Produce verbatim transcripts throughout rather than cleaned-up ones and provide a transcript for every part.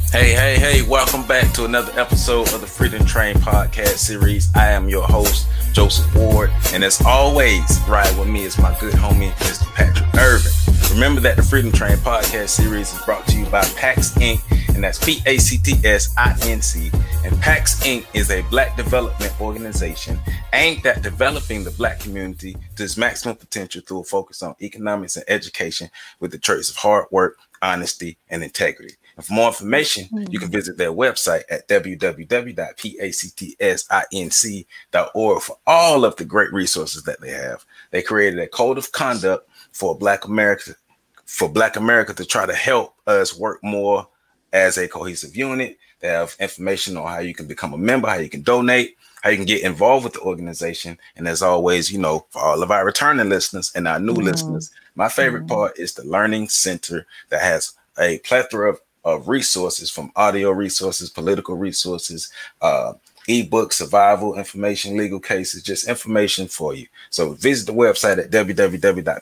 Hey, hey, hey, welcome back to another episode of the Freedom Train podcast series. I am your host, Joseph Ward, and as always, ride with me is my good homie, Mister Patrick Irvin. Remember that the Freedom Train podcast series is brought to you by PAX Incorporated, and that's P A C T S I N C. And PAX Incorporated is a Black development organization aimed at developing the Black community to its maximum potential through a focus on economics and education with the traits of hard work, honesty, and integrity. And for more information, you can visit their website at w w w dot pactsinc dot org for all of the great resources that they have. They created a code of conduct for Black America, for Black America to try to help us work more as a cohesive unit. They have information on how you can become a member, how you can donate, how you can get involved with the organization. And as always, you know, for all of our returning listeners and our new mm-hmm. listeners, my favorite mm-hmm. part is the Learning Center that has a plethora of of resources, from audio resources, political resources, uh, ebook, survival information, legal cases, just information for you. So visit the website at w w w dot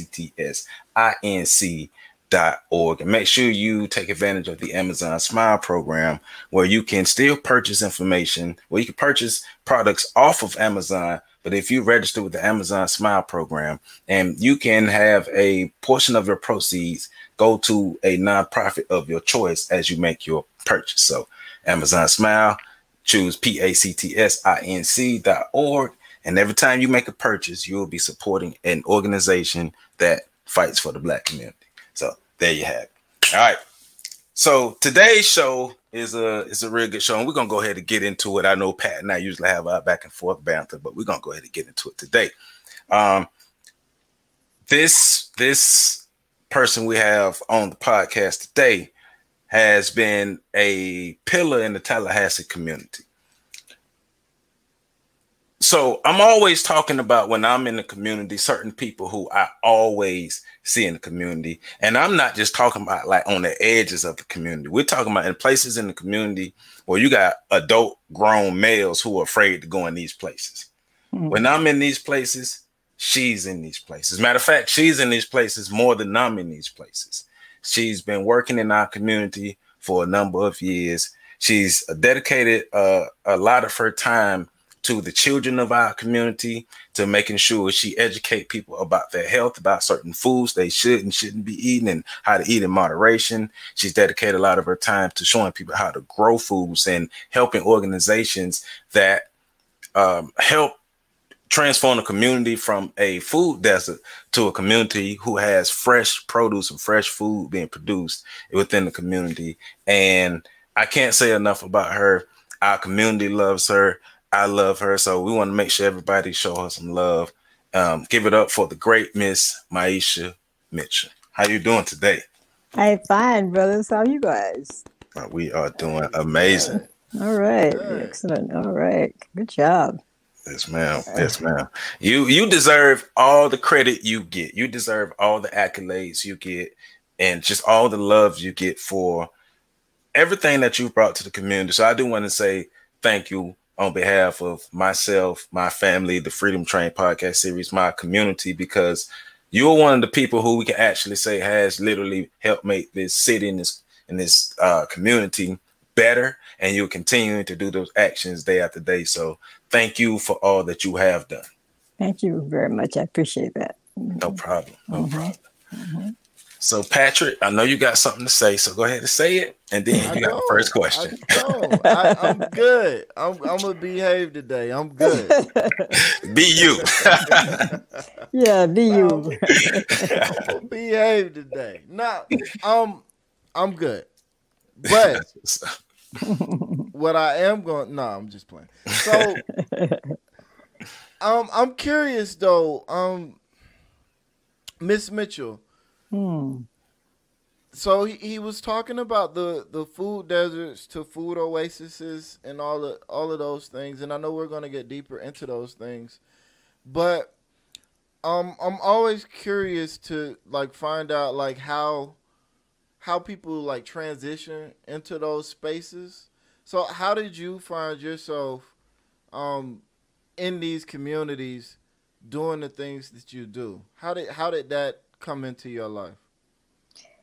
pactsinc dot org and make sure you take advantage of the Amazon Smile program, where you can still purchase information, where you can purchase products off of Amazon. But if you register with the Amazon Smile program, and you can have a portion of your proceeds go to a nonprofit of your choice as you make your purchase. So Amazon Smile, choose P A C T S I N C dot org. And every time you make a purchase, you'll be supporting an organization that fights for the Black community. So there you have it. All right. So today's show is a is a real good show, and we're gonna go ahead and get into it. I know Pat and I usually have our back and forth banter, but we're gonna go ahead and get into it today. Um, this this person we have on the podcast today has been a pillar in the Tallahassee community. So I'm always talking about, when I'm in the community, certain people who I always see in the community. And I'm not just talking about like on the edges of the community. We're talking about in places in the community where you got adult grown males who are afraid to go in these places. Mm-hmm. When I'm in these places, she's in these places. Matter of fact, she's in these places more than I'm in these places. She's been working in our community for a number of years. She's dedicated uh, a lot of her time to the children of our community, to making sure she educate people about their health, about certain foods they should and shouldn't be eating, and how to eat in moderation. She's dedicated a lot of her time to showing people how to grow foods and helping organizations that um, help transform the community from a food desert to a community who has fresh produce and fresh food being produced within the community. And I can't say enough about her. Our community loves her. I love her. So we want to make sure everybody show her some love. Um, give it up for the great Miss Maisha Mitchell. How you doing today? Hey, fine, brothers. How are you guys? Uh, we are doing amazing. All right. Excellent. All right. Good job. Yes, ma'am. Yes, ma'am. You you deserve all the credit you get. You deserve all the accolades you get, and just all the love you get for everything that you brought to the community. So I do want to say thank you on behalf of myself, my family, the Freedom Train podcast series, my community, because you're one of the people who we can actually say has literally helped make this city and this and this uh, community better, and you're continuing to do those actions day after day. So thank you for all that you have done. Thank you very much. I appreciate that. No problem. No mm-hmm. problem. Mm-hmm. So Patrick, I know you got something to say, so go ahead and say it, and then you got the first question. I I, I'm good. I'm, I'm gonna behave today. I'm good. Be you. Yeah, be you. I'm, I'm gonna behave today. Now, um, I'm good, but what I am going, no, I'm just playing. So, um, I'm curious though, um, Miss Mitchell. Hmm. So he, he was talking about the, the food deserts to food oases and all of all of those things, and I know we're gonna get deeper into those things, but um, I'm always curious to like find out like how how people like transition into those spaces. So how did you find yourself um in these communities doing the things that you do? How did how did that come into your life?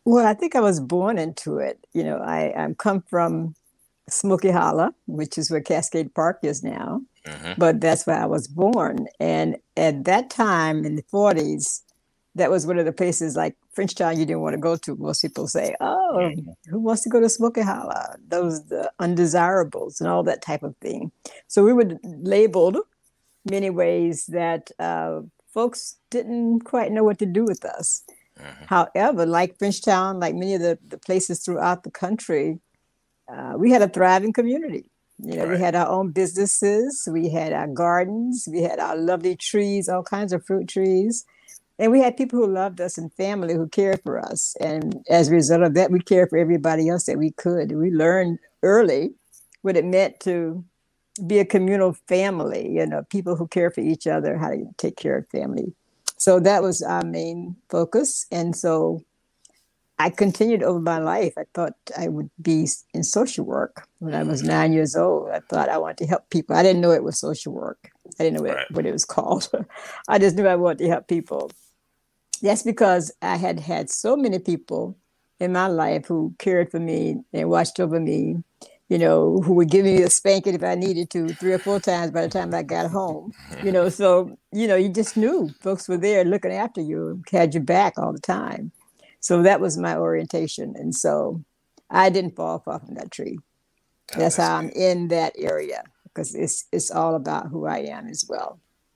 Well, I think I was born into it. You know, I, I come from Smoky Hollow, which is where Cascade Park is now, Hmm. but that's where I was born. And at that time in the forties, that was one of the places like Frenchtown you didn't want to go to. Most people say, "Oh, who wants to go to Smoky Hollow?" Those the undesirables and all that type of thing. So we were labeled many ways that uh, folks didn't quite know what to do with us. Hmm. However, like Frenchtown, like many of the, the places throughout the country, uh, we had a thriving community. You know, we Right. had our own businesses, we had our gardens, we had our lovely trees, all kinds of fruit trees. And we had people who loved us and family who cared for us. And as a result of that, we cared for everybody else that we could. We learned early what it meant to be a communal family, you know, people who care for each other, how to take care of family. So that was our main focus. And so I continued over my life. I thought I would be in social work when I was nine years old. I thought I wanted to help people. I didn't know it was social work. I didn't know what it, Right. what it was called. I just knew I wanted to help people. That's because I had had so many people in my life who cared for me and watched over me, you know, who would give me a spanking if I needed to three or four times by the time I got home, you know. So, you know, you just knew folks were there looking after you, had your back all the time. So that was my orientation. And so I didn't fall far from that tree. Oh, That's that's how I'm good. in that area because it's it's all about who I am as well.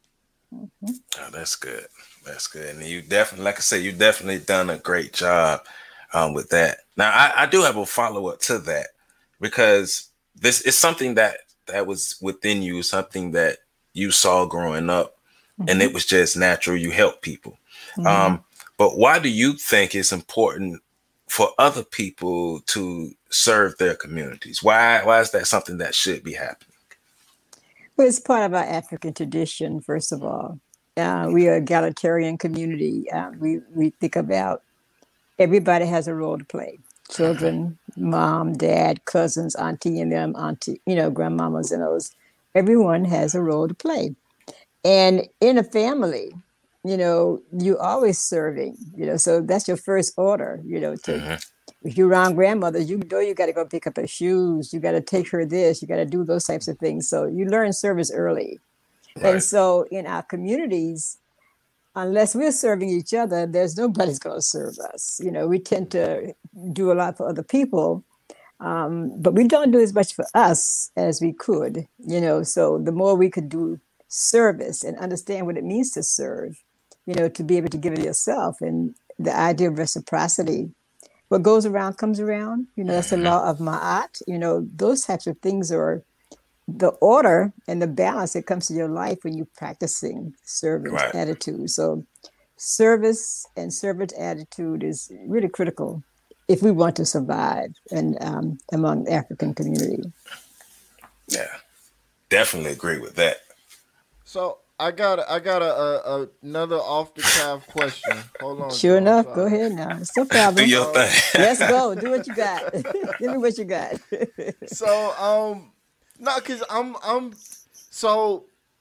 Oh, that's good. That's good. And you definitely, like I said, you definitely done a great job um, with that. Now, I, I do have a follow up to that because this is something that that was within you, something that you saw growing up, and Mm-hmm. it was just natural. You help people. Mm-hmm. Um, but why do you think it's important for other people to serve their communities? Why why is that something that should be happening? Well, it's part of our African tradition, first of all. Uh, we are a egalitarian community. Uh, we, we think about everybody has a role to play. Children, mom, dad, cousins, auntie, and them, auntie, you know, grandmamas and those. Everyone has a role to play. And in a family, you know, you always serving, you know, so that's your first order, you know, to Hmm. if you're around grandmother, you know you got to go pick up her shoes, you got to take her this, you got to do those types of things. So you learn service early. And Right. so in our communities, unless we're serving each other, there's nobody's going to serve us. You know, we tend to do a lot for other people, um, but we don't do as much for us as we could. You know, so the more we could do service and understand what it means to serve, you know, to be able to give it yourself, and the idea of reciprocity. What goes around comes around. You know, that's the Hmm. law of Ma'at. You know, those types of things are the order and the balance that comes to your life when you're practicing servant Right. attitude. So service and servant attitude is really critical if we want to survive and um, among the African community. Yeah. Definitely agree with that. So I got I got a, a, a another off the cuff question. Hold on, Sure Joe. I'm enough, go sorry. ahead now. It's no Do problem. your So Let's thing. go. Do what you got. Give me what you got. so um no, cause I'm I'm so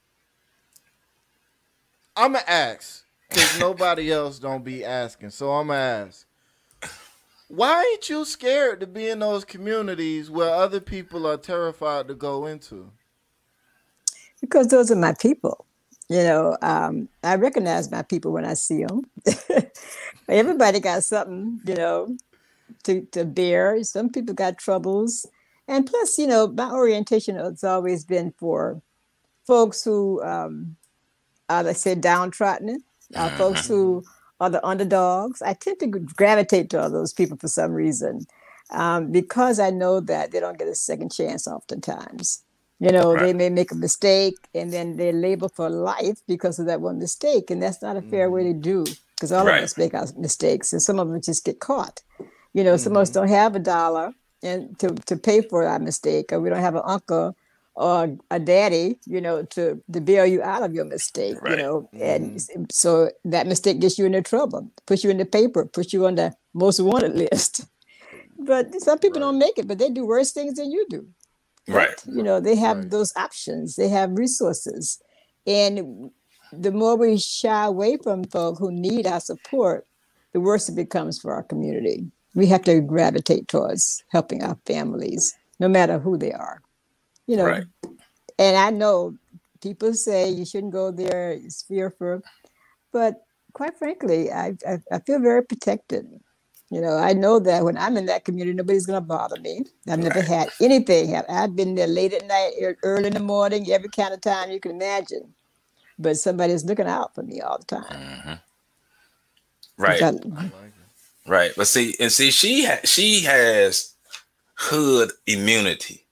I'ma ask because nobody else don't be asking. So I'ma ask. Why ain't you scared to be in those communities where other people are terrified to go into? Because those are my people. You know, um, I recognize my people when I see them. Everybody got something, you know, to, to bear. Some people got troubles. And plus, you know, my orientation has always been for folks who um, are, let's say, downtrodden, uh, folks Hmm. Mm-hmm. who are the underdogs. I tend to gravitate to all those people for some reason um, because I know that they don't get a second chance oftentimes. You know, Right. they may make a mistake and then they're labeled for life because of that one mistake. And that's not a fair way Mm-hmm. to do because all of Right. us make our mistakes and some of them just get caught. You know, some of us Mm-hmm. don't have a dollar and to, to pay for our mistake, or we don't have an uncle or a daddy, you know, to, to bail you out of your mistake, you Right. know. And Mm-hmm. so that mistake gets you into trouble, puts you in the paper, puts you on the most wanted list. But some people Right. don't make it, but they do worse things than you do. Right. But, you Right. know, they have Right. those options, they have resources. And the more we shy away from folk who need our support, the worse it becomes for our community. we have to gravitate towards helping our families, no matter who they are. You know, Right. and I know people say you shouldn't go there, it's fearful, but quite frankly, I, I, I feel very protected. You know, I know that when I'm in that community, nobody's going to bother me. I've never Right. had anything. hap- I've been there late at night, ear- early in the morning, every kind of time you can imagine. But somebody's looking out for me all the time. hmm Which Right. I, I like it. Right. But see, and see, she ha- she has hood immunity,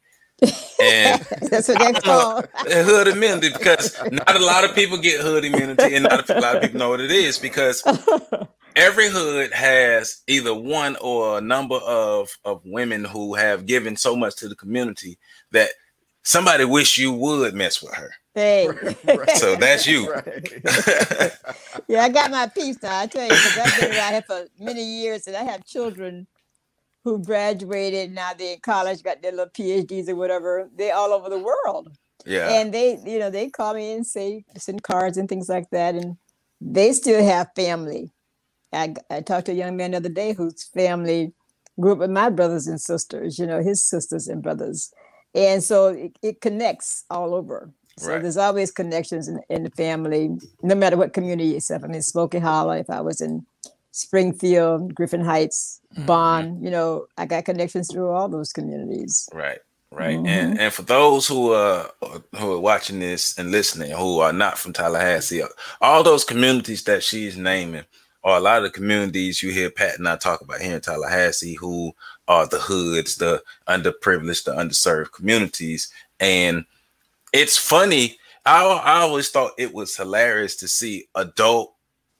and that's what I they don't know call. uh, hood immunity because not a lot of people get hood immunity, and not a lot of people know what it is because every hood has either one or a number of of women who have given so much to the community that somebody wish you would mess with her. Hey. Right. So that's you. Right. Yeah, I got my piece now. I tell you, because I've been around here for many years, and I have children who graduated. Now they're in college, got their little P H Ds or whatever. They're all over the world, Yeah. and they, you know, they call me and say, send cards and things like that, and they still have family. I, I talked to a young man the other day whose family grew up with my brothers and sisters. You know, his sisters and brothers, and so it, it connects all over. So Right. there's always connections in, in the family, no matter what community it's in. I mean, Smoky Hollow, if I was in Springfield, Griffin Heights, Mhm. Bond, you know, I got connections through all those communities. Right. Right. Mhm. And and for those who are who are watching this and listening who are not from Tallahassee, all those communities that she's naming are a lot of the communities you hear Pat and I talk about here in Tallahassee, who are the hoods, the underprivileged, the underserved communities. And it's funny. I, I always thought it was hilarious to see adult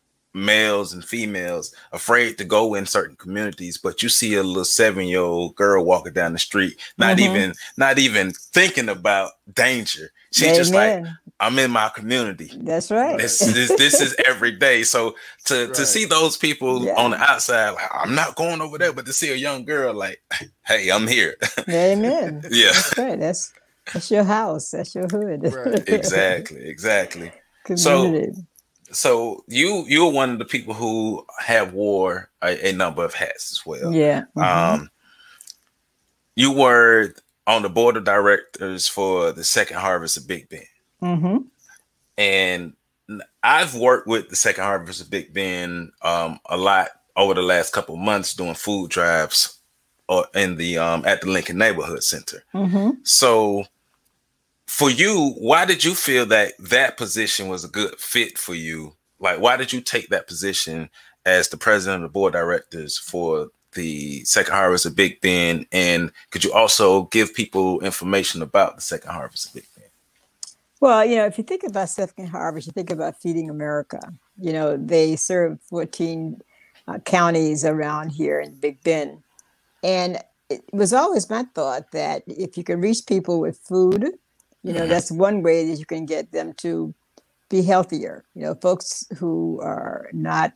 males and females afraid to go in certain communities, but you see a little seven-year-old girl walking down the street, not Mhm. even not even thinking about danger. She's just like, Amen. I'm in my community. That's right. This this this is every day. So to to Right. see those people Yeah. on the outside, like, I'm not going over there, but to see a young girl like, hey, I'm here. Amen. Yeah. That's right. That's that's your house. That's your hood. Right. Exactly, exactly. Community. So you you're one of the people who have wore a, a number of hats as well. Yeah. Mhm. Um, you were on the board of directors for the Second Harvest of Big Bend, Mhm. and I've worked with the Second Harvest of Big Bend um, a lot over the last couple of months doing food drives or in the um, at the Lincoln Neighborhood Center. Mhm. So for you, why did you feel that that position was a good fit for you? Like, why did you take that position as the president of the board of directors for the Second Harvest of Big Bend? And could you also give people information about the Second Harvest of Big Bend? Well, you know, if you think about Second Harvest, you think about Feeding America. You know, they serve fourteen uh, counties around here in Big Bend. And it was always my thought that if you can reach people with food, you know, Mhm. that's one way that you can get them to be healthier. You know, folks who are not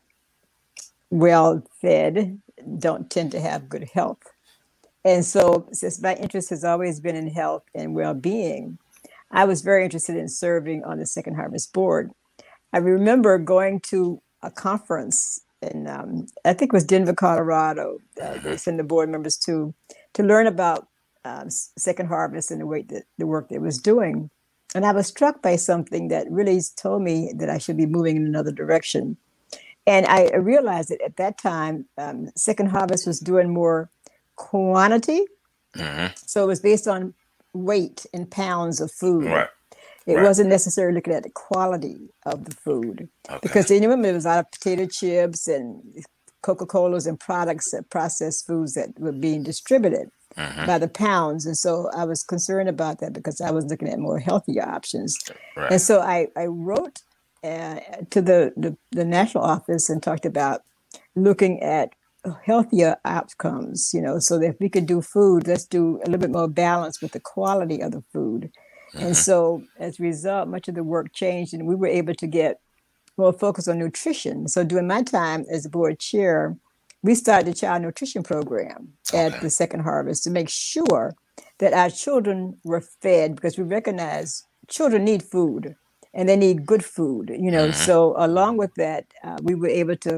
well fed don't tend to have good health. And so, since my interest has always been in health and well being, I was very interested in serving on the Second Harvest Board. I remember going to a conference in, um, I think it was Denver, Colorado. Uh, they sent the board members to to learn about um, Second Harvest and the way that the work they was doing. And I was struck by something that really told me that I should be moving in another direction. And I realized that at that time, um, Second Harvest was doing more quantity. Mhm. So it was based on weight in pounds of food. Right. It right. wasn't necessarily looking at the quality of the food. Okay. Because they knew there was a lot of potato chips and Coca-Colas and products, that processed foods that were being distributed Mhm. by the pounds. And so I was concerned about that because I was looking at more healthier options. Right. And so I, I wrote uh, to the, the, the national office and talked about looking at healthier outcomes, you know, so that if we could do food, let's do a little bit more balance with the quality of the food. Mhm. And so as a result, much of the work changed and we were able to get more focus on nutrition. So during my time as the board chair, we started a child nutrition program Okay. at the Second Harvest to make sure that our children were fed, because we recognize children need food and they need good food, you know. Mhm. So along with that, uh, we were able to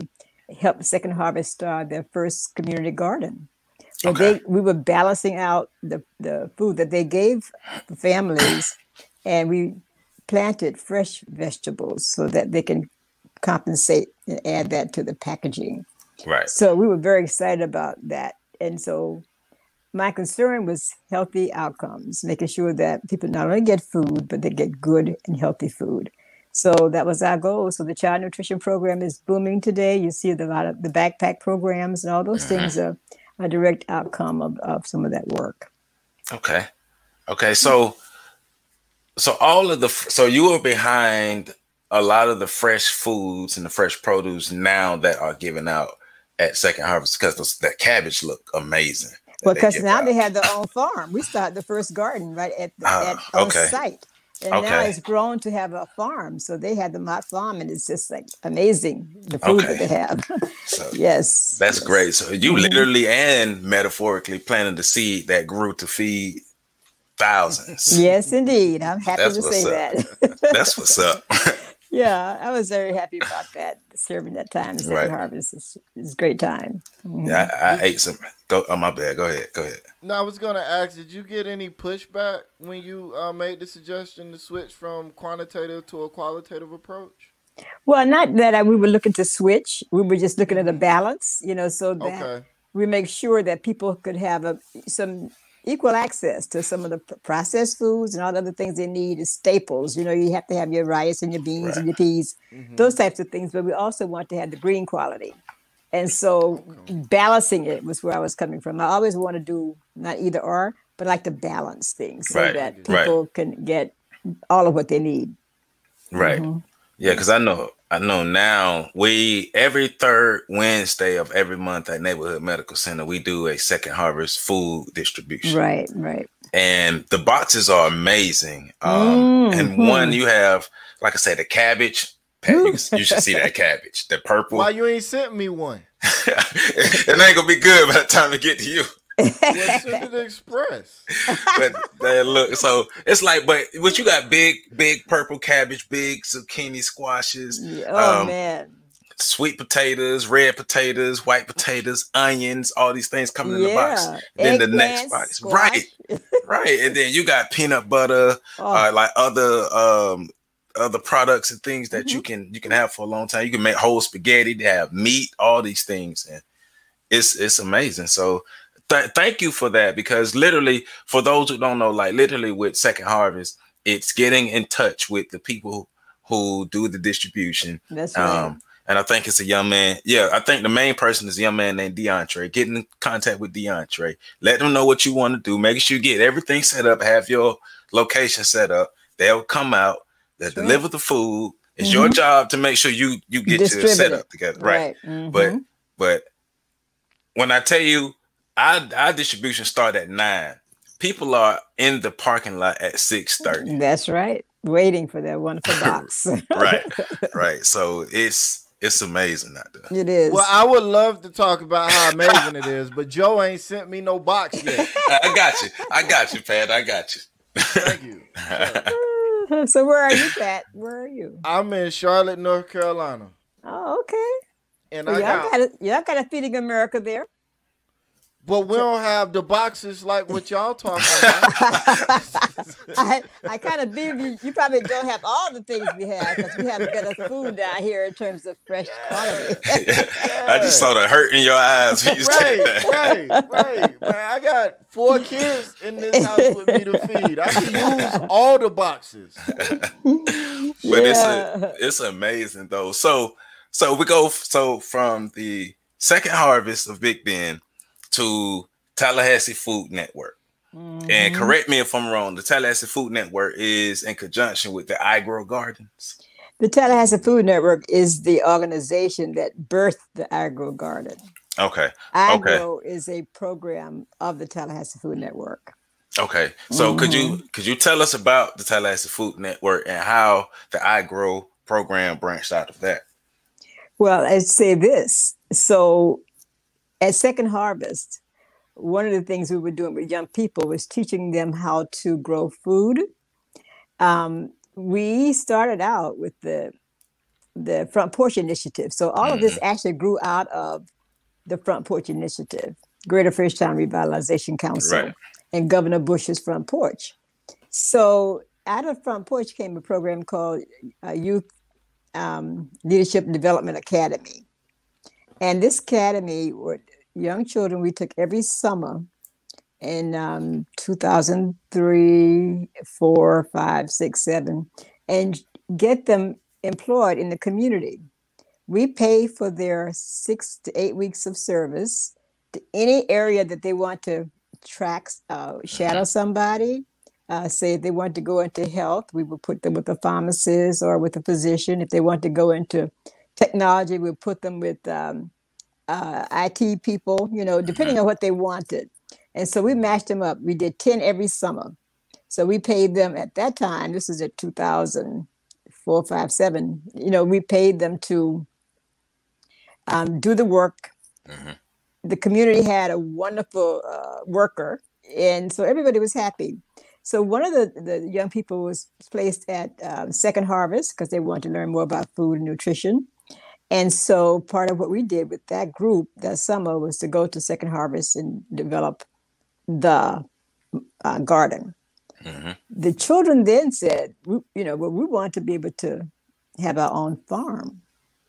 helped Second Harvest start their first community garden. So Okay. they we were balancing out the, the food that they gave the families, and we planted fresh vegetables so that they can compensate and add that to the packaging. Right. So we were very excited about that. And so my concern was healthy outcomes, making sure that people not only get food, but they get good and healthy food. So that was our goal. So the child nutrition program is booming today. You see a lot of the backpack programs and all those things are a direct outcome of, of some of that work. Okay. Okay. So, so all of the, so you were behind a lot of the fresh foods and the fresh produce now that are given out at Second Harvest, because the, that cabbage look amazing. Well, because now out. They have their own farm. We started the first garden right at, the, uh, at on okay. site. And okay. now it's grown to have a farm. So they had the hot farm, and it's just like amazing, the food okay. that they have. So yes. That's yes. great. So you mm-hmm. literally and metaphorically planted the seed that grew to feed thousands. Yes, indeed. I'm happy That's to say up. that. That's what's up. Yeah, I was very happy about that. Serving that time, Second right. Harvest is, is a great time. Mm-hmm. Yeah, I, I ate some. Go, oh, my bad. Go ahead. Go ahead. No, I was going to ask, did you get any pushback when you uh, made the suggestion to switch from quantitative to a qualitative approach? Well, not that I, we were looking to switch. We were just looking at a balance, you know, so that okay. we make sure that people could have a, some equal access to some of the processed foods and all the other things they need as staples. You know, you have to have your rice and your beans right. and your peas, mm-hmm. those types of things. But we also want to have the green quality. And so okay. balancing it was where I was coming from. I always want to do not either or, but I like to balance things so right. that people right. can get all of what they need. Right. Mm-hmm. Yeah, because I know I know now we every third Wednesday of every month at Neighborhood Medical Center, we do a Second Harvest food distribution. Right, right. And the boxes are amazing. Um, mm-hmm. And one you have, like I said, the cabbage. Pat, you, you should see that cabbage, the purple. Why you ain't sent me one? It ain't gonna be good by the time it get to you. Well, send it express. But they look so it's like, but what you got? Big, big purple cabbage, big zucchini squashes. Oh um, man. Sweet potatoes, red potatoes, white potatoes, onions, all these things coming in yeah. the box. Then Egg the next box, squash. right, right, and then you got peanut butter, oh. uh, like other um. other products and things that mm-hmm. you can you can have for a long time. You can make whole spaghetti, they have meat, all these things, and it's it's amazing. So th- thank you for that, because literally, for those who don't know, like literally with Second Harvest, it's getting in touch with the people who do the distribution. That's right. Um, and I think it's a young man. Yeah, I think the main person is a young man named DeAndre. Get in contact with DeAndre. Let them know what you want to do. Make sure you get everything set up. Have your location set up. They'll come out. That sure. deliver the food. It's mm-hmm. your job to make sure you you get your setup together, right? right. Mm-hmm. But but when I tell you our, our distribution start at nine, people are in the parking lot at six thirty. That's right, waiting for that wonderful box. right, right. So it's it's amazing out there. It is. Well, I would love to talk about how amazing it is, but Joe ain't sent me no box yet. I got you. I got you, Pat. I got you. Thank you. Sure. So where are you, Pat? Where are you? I'm in Charlotte, North Carolina. Oh, okay. And well, I y'all got, got a, y'all got a Feeding America there. But we don't have the boxes like what y'all talking about. I, I kind of do. You, you probably don't have all the things we have, because we have better food down here in terms of fresh quality. Yeah. I just saw the hurt in your eyes when you said that. Right, right, right. Man, I got four kids in this house with me to feed. I can use all the boxes. But yeah. it's a, it's amazing though. So so we go so from the Second Harvest of Big Bend to Tallahassee Food Network. Mm-hmm. And correct me if I'm wrong, the Tallahassee Food Network is in conjunction with the iGrow Gardens. The Tallahassee Food Network is the organization that birthed the iGrow Garden. Okay. iGrow okay. is a program of the Tallahassee Food Network. Okay. So mm-hmm. could you could you tell us about the Tallahassee Food Network and how the iGrow program branched out of that? Well, I'd say this. So at Second Harvest, one of the things we were doing with young people was teaching them how to grow food. Um, we started out with the the Front Porch Initiative. So all of this Mhm. actually grew out of the Front Porch Initiative, Greater Fishtown Revitalization Council, Right. and Governor Bush's Front Porch. So out of Front Porch came a program called uh, Youth um, Leadership and Development Academy. And this academy, with young children, we took every summer in um, two thousand three, four, five, six, seven, and get them employed in the community. We pay for their six to eight weeks of service to any area that they want to track, uh, shadow somebody. Uh, say if they want to go into health, we would put them with a pharmacist or with a physician. If they want to go into technology, we put them with um, uh, I T people, you know, depending Mhm. on what they wanted. And so we matched them up. We did ten every summer. So we paid them at that time, this is at two thousand four, five, seven, you know, we paid them to um, do the work. Mhm. The community had a wonderful uh, worker, and so everybody was happy. So one of the, the young people was placed at um, Second Harvest because they wanted to learn more about food and nutrition. And so part of what we did with that group that summer was to go to Second Harvest and develop the uh, garden. Mhm. The children then said, we, you know, well, we want to be able to have our own farm.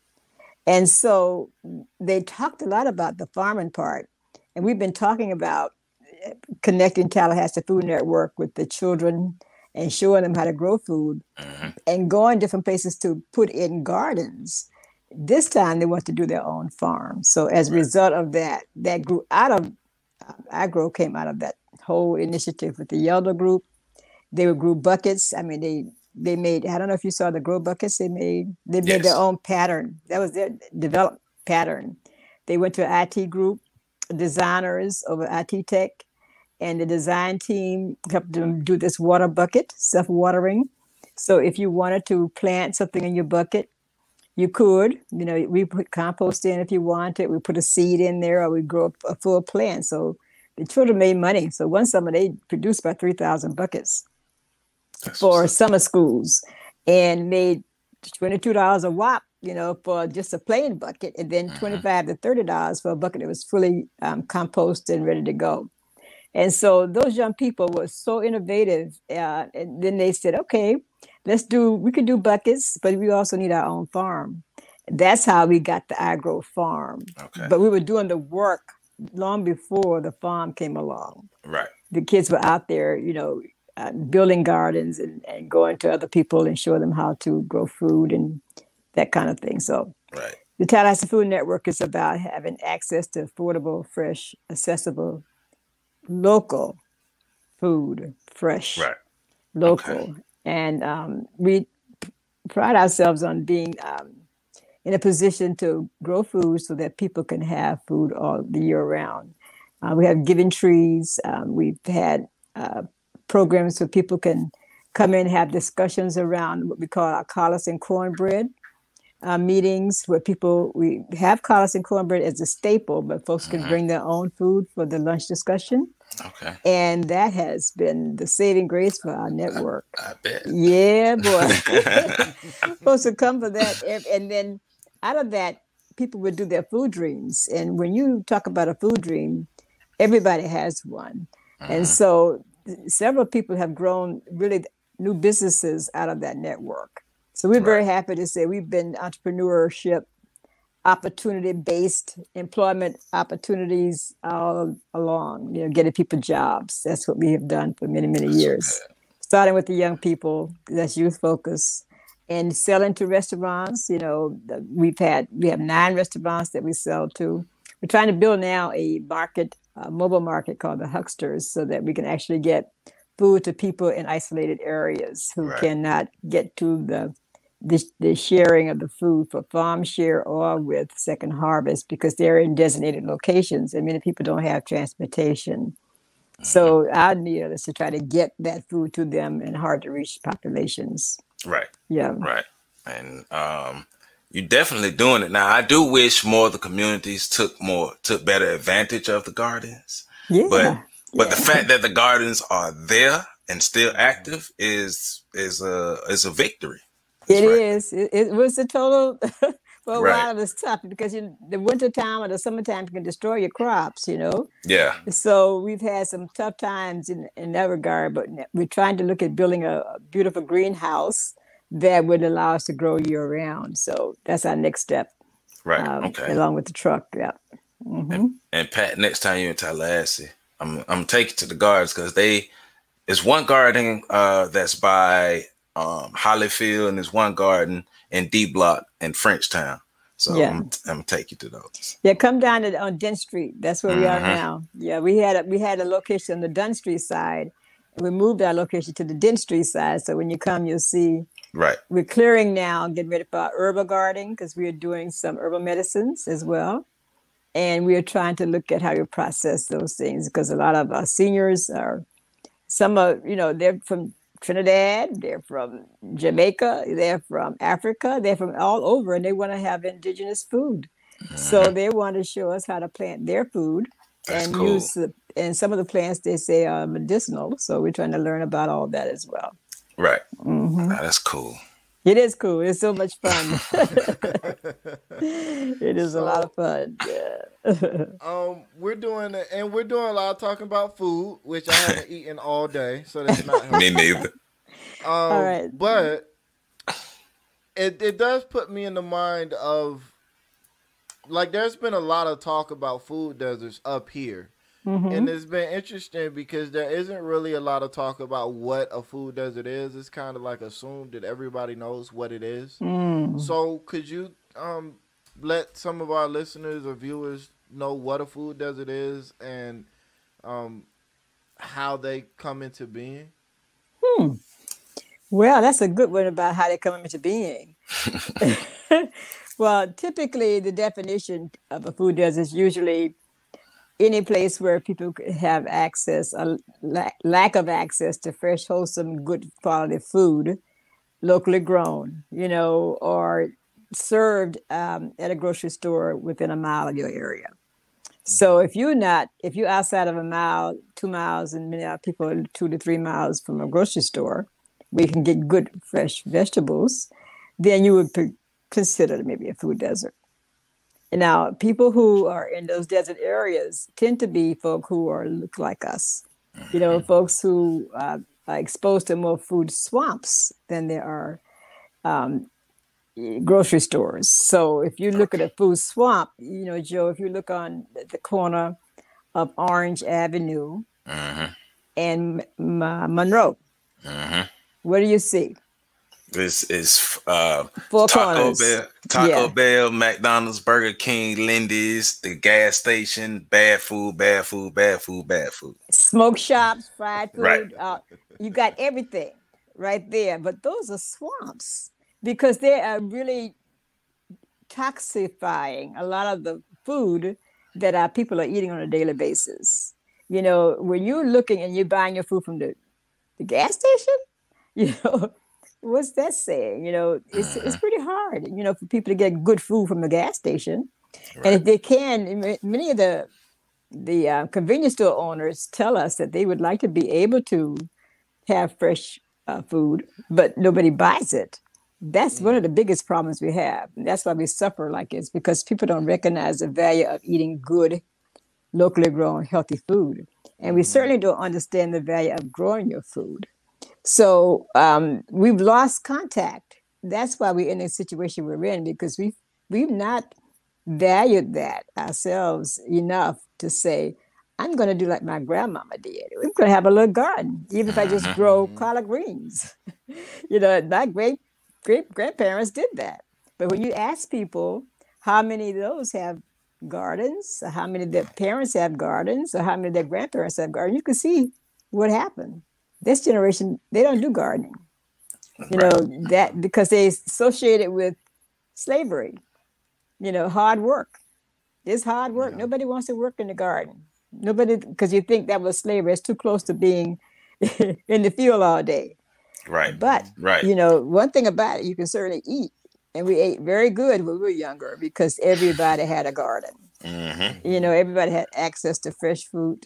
And so they talked a lot about the farming part. And we've been talking about connecting Tallahassee Food Network with the children and showing them how to grow food Mhm. and going different places to put in gardens. This time they want to do their own farm. So as a Right. result of that, that grew out of, uh, agro came out of that whole initiative with the Yellow Group. They would grew buckets. I mean, they they made, I don't know if you saw the grow buckets they made. They made their Yes. own pattern. That was their developed pattern. They went to an I T group, designers over I T Tech, and the design team helped them do this water bucket, self-watering. So if you wanted to plant something in your bucket, you could. You know, we put compost in if you wanted. We put a seed in there, or we grow up a full plant. So the children made money. So one summer they produced about three thousand buckets That's for what's up. summer schools and made twenty-two dollars a whop, you know, for just a plain bucket, and then Mhm. twenty-five to thirty dollars for a bucket that was fully um, composted and ready to go. And so those young people were so innovative. Uh, and then they said, okay, let's do, we could do buckets, but we also need our own farm. That's how we got the agro farm. Okay. But we were doing the work long before the farm came along. Right. The kids were out there, you know, uh, building gardens and, and going to other people and show them how to grow food and that kind of thing. So Right. the Tallahassee Food Network is about having access to affordable, fresh, accessible, local food, fresh, Right. local. Okay. And um, we pride ourselves on being um, in a position to grow food so that people can have food all the year round. Uh, we have giving trees. Um, we've had uh, programs where people can come in and have discussions around what we call our collards and cornbread uh, meetings, where people, we have collards and cornbread as a staple, but folks can Mhm. bring their own food for the lunch discussion. Okay. And that has been the saving grace for our network. I bet. Yeah, boy. Folks would come for that. ev- And then out of that, people would do their food dreams. And when you talk about a food dream, everybody has one. And Mhm. so several people have grown really new businesses out of that network. So we're very Right. happy to say we've been entrepreneurship, opportunity-based employment opportunities all along, you know, getting people jobs. That's what we have done for many, many That's years. good. Starting with the young people, that's youth focus, and selling to restaurants. You know, the- we've had, we have nine restaurants that we sell to. We're trying to build now a market, a mobile market called the Hucksters, so that we can actually get food to people in isolated areas who Right. cannot get to the the, the sharing of the food for farm share or with Second Harvest because they're in designated locations and many people don't have transportation. Mhm. So our deal is to try to get that food to them in hard to reach populations. Right. Yeah. Right. And um, you're definitely doing it. Now, I do wish more of the communities took more, took better advantage of the gardens. Yeah. But but the yeah. fact that the gardens are there and still active is is a is a victory. It That's right. is. It, it was a total. For a Right. while, it was tough because you, the winter time or the summertime can destroy your crops. You know, Yeah. so we've had some tough times in, in that regard. But we're trying to look at building a, a beautiful greenhouse that would allow us to grow year round. So that's our next step, Right. um, Okay. along with the truck. Yeah. And, Hmm. and Pat, next time you're in Tallahassee, I'm I'm gonna take you to the gardens because they it's one garden uh that's by um Hollyfield and there's one garden in D Block in Frenchtown. So Yeah. I'm I'm gonna take you to those. Yeah. Come down to, on Dent Street. That's where we are Mm-hmm. now. Yeah. We had a, we had a location on the Dunn Street side. We moved our location to the Dent Street side. So when you come, you'll see Right. we're clearing now, getting ready for our herbal garden because we are doing some herbal medicines as well. And we are trying to look at how you process those things because a lot of our seniors are, some are, you know, they're from Trinidad, they're from Jamaica, they're from Africa, they're from all over, and they want to have indigenous food. So Mm-hmm. they want to show us how to plant their food That's and cool. use the, and some of the plants they say are medicinal. So we're trying to learn about all that as well. Right. Hmm. Now, that's cool. It is cool. It's so much fun. It is a lot So of fun. Yeah. um, we're doing it, and we're doing a lot of talking about food, which I haven't eaten all day, so that's not Me helpful. neither. All Um, right. but it it does put me in the mind of, like, there's been a lot of talk about food deserts up here. And Hmm. it's been interesting because there isn't really a lot of talk about what a food desert is. It's kind of like assumed that everybody knows what it is. Mm. So could you um let some of our listeners or viewers know what a food desert is and um how they come into being? Hmm. Well, that's a good one about how they come into being. Well, typically, the definition of a food desert is usually any place where people could have access, a la- lack of access to fresh, wholesome, good quality food, locally grown, you know, or served um, at a grocery store within a mile of your area. So Mm-hmm. if you're not, if you're outside of a mile, two miles, and many other people are two to three miles from a grocery store, where you can get good fresh vegetables, then you would p- consider it maybe a food desert. And now, people who are in those desert areas tend to be folk who are look like us. You know, folks who uh, are exposed to more food swamps than there are um, grocery stores. So if you look at Okay. a food swamp, you know, Joe, if you look on the corner of Orange Avenue Mm-hmm. and M- M- Monroe, Mm-hmm. what do you see? This is uh, Four Taco corners. Bell, Taco Yeah. Bell, McDonald's, Burger King, Lindy's, the gas station. Bad food, bad food, bad food, bad food. Smoke shops, fried Right. food. Uh, you got everything right there. But those are swamps because they are really toxifying a lot of the food that our people are eating on a daily basis. You know, when you're looking and you're buying your food from the, the gas station, you know, what's that saying? You know, it's it's Mm-hmm. pretty hard, you know, for people to get good food from the gas station. And Right. if they can, ma- many of the the uh, convenience store owners tell us that they would like to be able to have fresh uh, food, but nobody buys it. That's one of Mm. the biggest problems we have. And that's why we suffer like this because people don't recognize the value of eating good, locally grown, healthy food. And we Mm-hmm. certainly don't understand the value of growing your food. So um, we've lost contact. That's why we're in the situation we're in because we've, we've not valued that ourselves enough to say, I'm going to do like my grandmama did. I'm going to have a little garden, even if I just Mm-hmm. grow Mm-hmm. collard greens. You know, my great great grandparents did that. But when you ask people how many of those have gardens, or how many of their parents have gardens, or how many of their grandparents have gardens, you can see what happened. This generation, they don't do gardening. You know, Right. that because they associate it with slavery, you know, hard work. It's hard work. Yeah. Nobody wants to work in the garden. Nobody, because you think that was slavery. It's too close to being in the field all day. Right. But, Mm-hmm. Right. you know, one thing about it, you can certainly eat. And we ate very good when we were younger because everybody had a garden. Mm-hmm. You Mm-hmm. know, everybody had access to fresh fruit,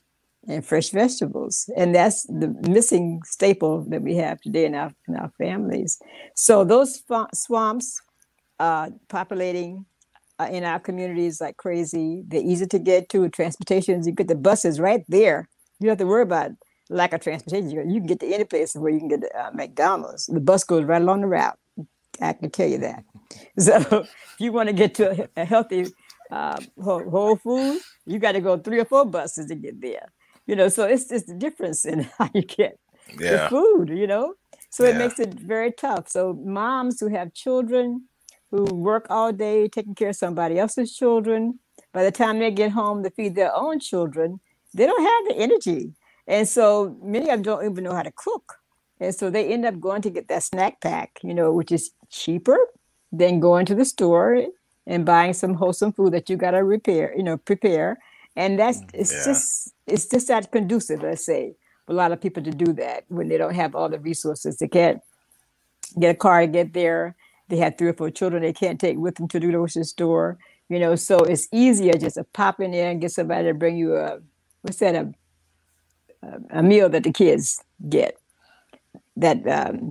and fresh vegetables. And that's the missing staple that we have today in our, in our families. So those swamps uh, populating uh, in our communities like crazy. They're easy to get to. Transportation, you get the buses right there. You don't have to worry about lack of transportation. You can get to any place where you can get to uh, McDonald's. The bus goes right along the route. I can tell you that. So if you want to get to a, a healthy uh, whole, whole food, you got to go three or four buses to get there. You know, so it's just the difference in how you get yeah. the food, you know. So yeah. it makes it very tough. So moms who have children who work all day taking care of somebody else's children, by the time they get home to feed their own children, they don't have the energy. And so many of them don't even know how to cook. And so they end up going to get that snack pack, you know, which is cheaper than going to the store and buying some wholesome food that you got to repair, you know, prepare. And that's, it's yeah. just, it's just not conducive, let's say, for a lot of people to do that when they don't have all the resources. They can't get a car to get there. They have three or four children they can't take with them to the grocery store, you know, so it's easier just to pop in there and get somebody to bring you a, what's that, a, a meal that the kids get. That, um,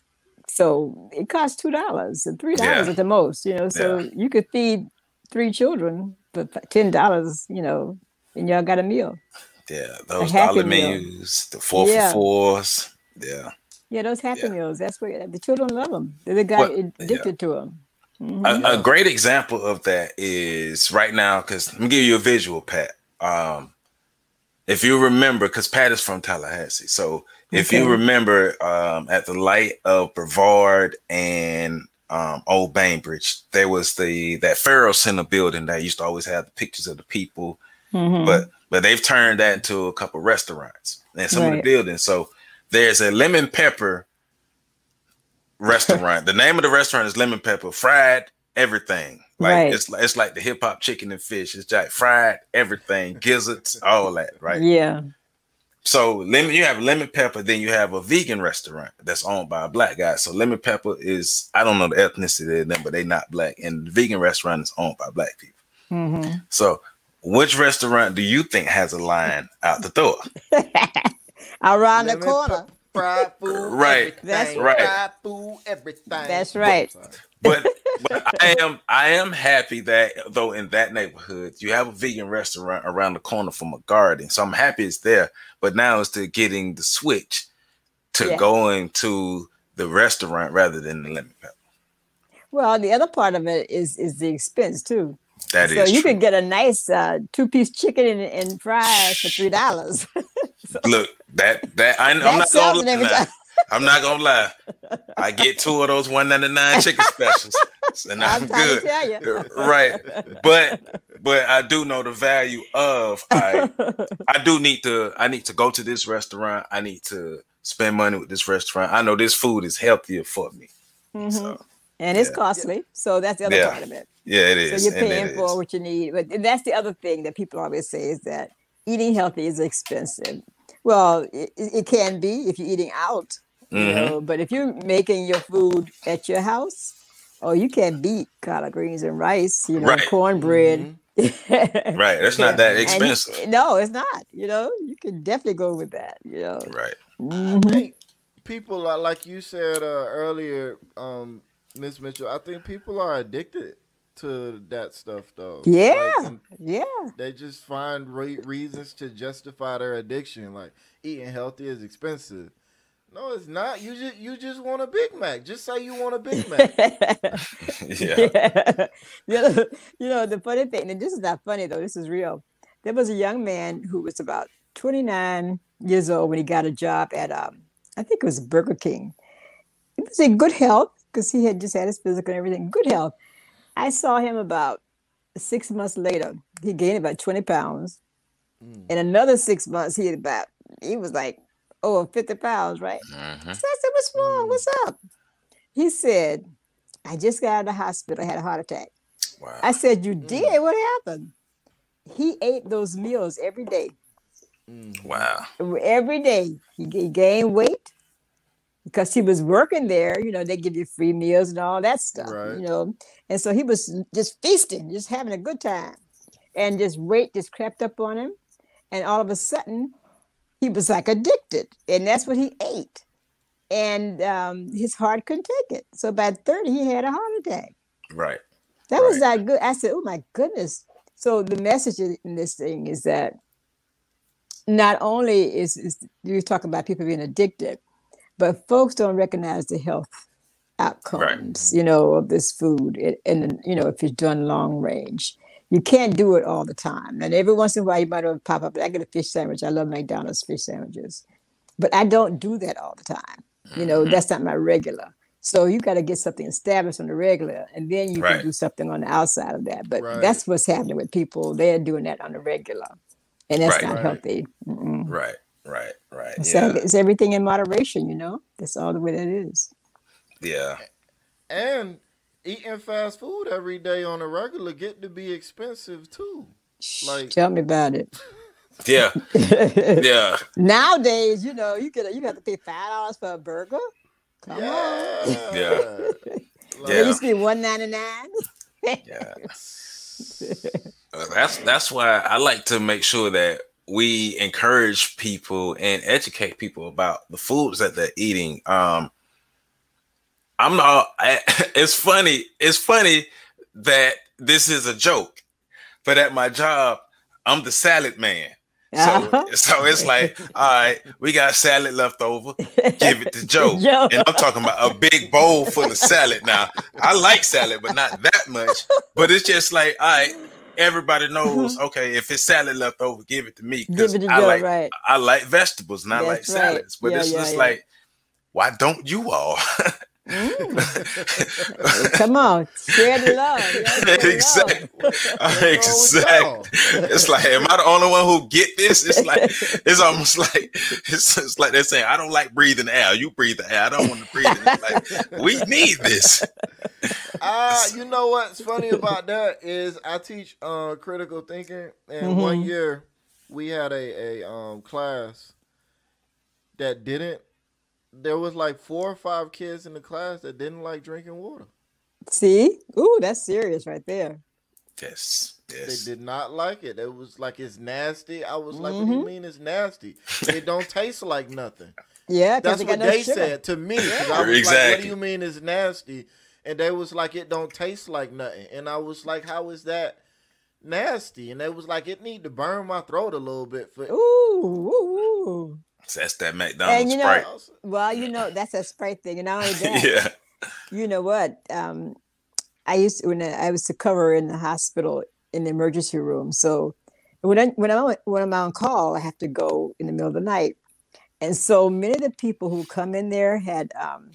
so it costs two dollars and three dollars Yeah. at the most, you know, so Yeah. you could feed three children for ten dollars, you know, and y'all got a meal. Yeah, those Happy dollar Meal. menus, the four Yeah. for fours. Yeah. Yeah, those Happy Yeah. Meals, that's what the children love them. They got Well, addicted to them. A, a great example of that is right now, because let me give you a visual, Pat. Um, if you remember, because Pat is from Tallahassee. So if Okay. you remember um, at the light of Brevard and um, Old Bainbridge, there was the that Farrell Center building that used to always have the pictures of the people. Mhm. But but they've turned that into a couple restaurants and some of the Right. buildings. So there's a lemon pepper restaurant. The name of the restaurant is Lemon Pepper. Fried everything. Like Right. it's it's like the hip hop chicken and fish. It's like fried everything, gizzards, all that, right? Yeah. So lemon, you have Lemon Pepper, then you have a vegan restaurant that's owned by a black guy. So Lemon Pepper is, I don't know the ethnicity of them, but they not black. And the vegan restaurant is owned by black people. Mm-hmm. So which restaurant do you think has a line out the door? Around the Lemon corner. pepper, fried food, Right. everything. That's right. Fried food, everything. That's right. But but I am I am happy that though in that neighborhood you have a vegan restaurant around the corner from a garden. So I'm happy it's there. But now it's to getting the switch to Yeah. going to the restaurant rather than the Lemon Pepper. Well, the other part of it is is the expense too. That so is you true. could get a nice uh, two-piece chicken and, and fries for three dollars. Look, that that I, I'm That not sells gonna it every lie. time. I'm not gonna lie. I get two of those one ninety-nine chicken specials, and I'm, I'm trying to good. tell you. Right, but but I do know the value of I I do need to I need to go to this restaurant. I need to spend money with this restaurant. I know this food is healthier for me. Mhm. So And it's Yeah. costly, so that's the other Yeah. part of it. yeah, it So is. you're and it paying for is. what you need. But that's the other thing that people always say is that eating healthy is expensive. Well, it, it can be if you're eating out, you Mhm. know, but if you're making your food at your house, oh, you can't beat collard greens and rice, you know, Right. cornbread. Right, that's not that And you- expensive. no, it's not. You know, you can definitely go with that, you know. Right. I Mhm. think people are, like you said uh, earlier, um, Miss Mitchell. I think people are addicted to that stuff, though. Yeah. Like, and Yeah. they just find re- reasons to justify their addiction. Like eating healthy is expensive. No, it's not. You just you just want a Big Mac. Just say you want a Big Mac. Yeah. Yeah. You know, you know, the funny thing, and this is not funny though, this is real. There was a young man who was about twenty-nine years old when he got a job at, um, I think it was Burger King. He was in good health because he had just had his physical and everything, good health. I saw him about six months later. He gained about twenty pounds. Mm. In another six months, he had about, he was like, oh, fifty pounds, right? Mhm. So I said, what's wrong? What's up? He said, I just got out of the hospital. I had a heart attack. Wow. I said, you did? What happened? He ate those meals every day. Mm. Wow. Every day. He, he gained weight because he was working there. You know, they give you free meals and all that stuff, Right. you know. And so he was just feasting, just having a good time. And just weight just crept up on him. And all of a sudden, he was like addicted, and that's what he ate. And um, his heart couldn't take it. So by thirty, he had a heart attack. Right. That right. was not good. I said, oh my goodness. So the message in this thing is that not only is, is you talk about people being addicted, but folks don't recognize the health outcomes, right. you know, of this food. It, and, you know, if it's done long range, you can't do it all the time. And every once in a while, you might pop up. I get a fish sandwich. I love McDonald's fish sandwiches, but I don't do that all the time. You know, mm-hmm. that's not my regular. So you got to get something established on the regular, and then you right. can do something on the outside of that. But right. that's what's happening with people. They're doing that on the regular, and that's right. not right. healthy. Mm-mm. Right, right, right. It's, yeah. it's everything in moderation, you know? That's all the way that is. Yeah. And eating fast food every day on a regular get to be expensive, too. Like, tell me about it. Yeah. yeah. Nowadays, you know, you get you have to pay five dollars for a burger. Come yeah. on. Yeah. Like, it used to be one ninety-nine. Yeah. Uh, that's that's why I like to make sure that we encourage people and educate people about the foods that they're eating. Um, I'm not. I, it's funny. It's funny that this is a joke, but at my job, I'm the salad man. So, uh-huh. so it's like, all right, we got salad left over. Give it to Joe. Joe. And I'm talking about a big bowl full of salad. Now, I like salad, but not that much. But it's just like, all right, everybody knows, okay, if it's salad left over, give it to me. Because I Joe, like right. I like vegetables and I like salads. But yeah, it's yeah, just yeah. like, why don't you all? Mm. Come on, share the love. Share exactly. The love. exactly. It's like, am I the only one who get this? It's like, it's almost like it's, it's like they're saying, I don't like breathing air. You breathe the air. I don't want to breathe it. It's like, we need this. Uh, you know what's funny about that is I teach uh, critical thinking, and mm-hmm. one year we had a, a um, class that didn't. There was like four or five kids in the class that didn't like drinking water. See? Ooh, that's serious right there. Yes. Yes. They did not like it. It was like, it's nasty. I was mm-hmm. like, what do you mean it's nasty? It don't taste like nothing. Yeah, that's they what no they sugar. said to me. I was exactly. like, what do you mean it's nasty? And they was like, it don't taste like nothing. And I was like, how is that nasty? And they was like, it need to burn my throat a little bit. For ooh, ooh, ooh. That's that McDonald's and you know, Sprite. Well, you know, that's a Sprite thing. And not only that, yeah. you know what? Um, I used to, when I was to cover in the hospital in the emergency room. So when I when I'm when I'm on call, I have to go in the middle of the night. And so many of the people who come in there had um,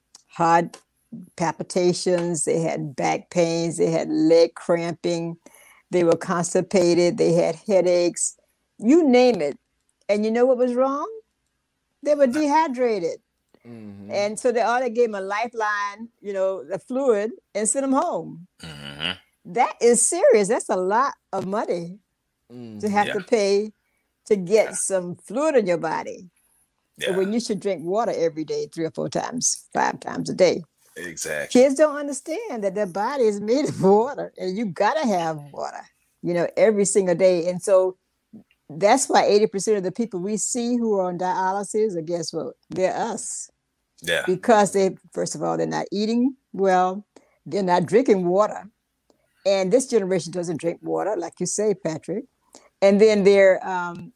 heart palpitations, they had back pains, they had leg cramping, they were constipated, they had headaches, you name it. And you know what was wrong? They were dehydrated. Mm-hmm. And so they ought to give them a lifeline, you know, the fluid, and send them home. Mm-hmm. That is serious. That's a lot of money mm, to have yeah. to pay to get yeah. some fluid in your body. Yeah. When you should drink water every day, three or four times, five times a day. Exactly. Kids don't understand that their body is made of water, and you got to have water, you know, every single day. And so that's why eighty percent of the people we see who are on dialysis, or guess what? They're us. Yeah. Because they, first of all, they're not eating well. They're not drinking water. And this generation doesn't drink water, like you say, Patrick. And then they're um,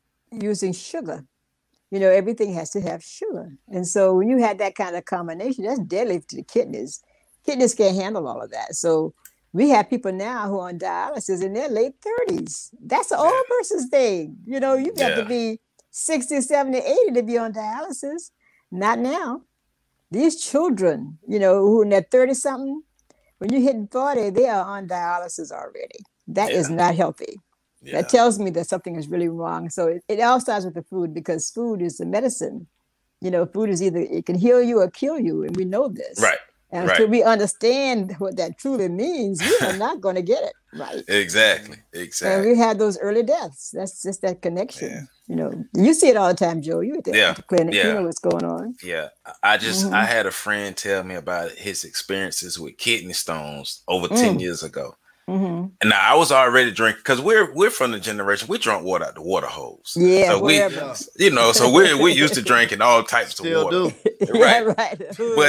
using sugar. You know, everything has to have sugar. And so when you had that kind of combination, that's deadly to the kidneys. Kidneys can't handle all of that. So we have people now who are on dialysis in their late thirties. That's an old yeah. person's thing. You know, you got yeah. to be sixty, seventy, eighty to be on dialysis. Not now. These children, you know, who in their thirty-something, when you're hitting forty, they are on dialysis already. That yeah. is not healthy. Yeah. That tells me that something is really wrong. So it, it all starts with the food, because food is the medicine. You know, food is either, it can heal you or kill you, and we know this. Right. And right. until we understand what that truly means, we are not going to get it right. Exactly. Exactly. And we had those early deaths. That's just that connection. Yeah. You know, you see it all the time, Joe. You at the, yeah. at the clinic. Yeah. You know what's going on. Yeah. I just, mm-hmm. I had a friend tell me about his experiences with kidney stones over mm. ten years ago. Mm-hmm. And now I was already drinking because we're we're from the generation we drunk water out the water hose. Yeah, so we, wherever. you know, so we're we used to drinking all types Still of water. do. Right, Yeah, right.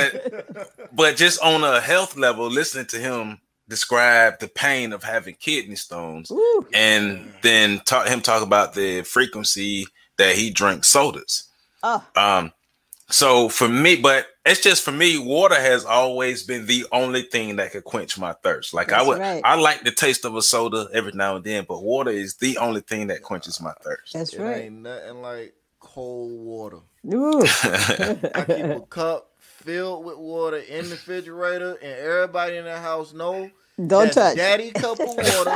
but but just on a health level, listening to him describe the pain of having kidney stones, Ooh. and then talk him talk about the frequency that he drank sodas. Oh. Um, so for me, but it's just for me, water has always been the only thing that could quench my thirst. Like That's I would, right. I like the taste of a soda every now and then, but water is the only thing that quenches my thirst. That's It right. ain't nothing like cold water. Ooh. I keep a cup filled with water in the refrigerator, and everybody in the house know Don't that's touch. daddy cup of water.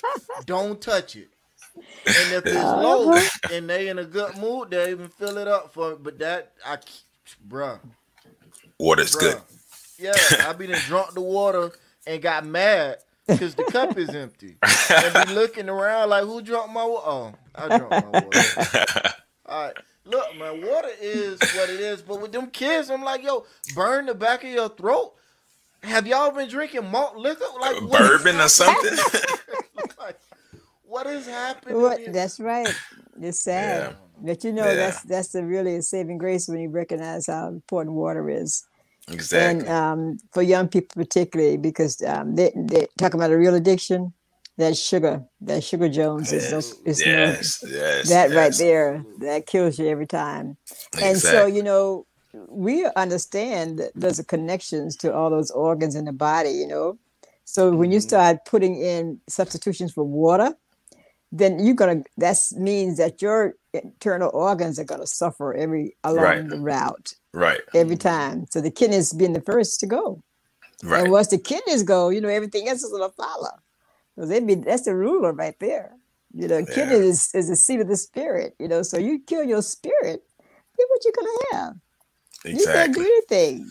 Don't touch it. And if it's Uh-huh. low and they in a good mood, they even fill it up for. But that I, bruh, Water's bruh. good. Yeah, I be done drunk the water and got mad because the cup is empty. And be looking around like, who drunk my water? Oh, I drunk my water. All right. Look, man, water is what it is. But with them kids, I'm like, yo, burn the back of your throat. Have y'all been drinking malt liquor? Like what is Bourbon or something. like, what is happening? What? here? That's right. It's sad. Yeah. But you know, Yeah. that's that's the really saving grace when you recognize how important water is. Exactly. And um, for young people particularly, because um, they they talk about a real addiction, that sugar, that sugar Jones is no, is no, yes, yes. that right yes. there, that kills you every time. And so, Exactly. you know, we understand that there's a connections to all those organs in the body, you know. So when you Mhm. start putting in substitutions for water, then you're gonna that means that your internal organs are gonna suffer every along Right. the route Right, every time. So the kidneys being the first to go. right. And once the kidneys go, you know, everything else is gonna follow. So they be that's the ruler right there. You know, Yeah. kidney is, is the seat of the spirit, you know. So you kill your spirit, then what you gonna have? You can't do Exactly. anything.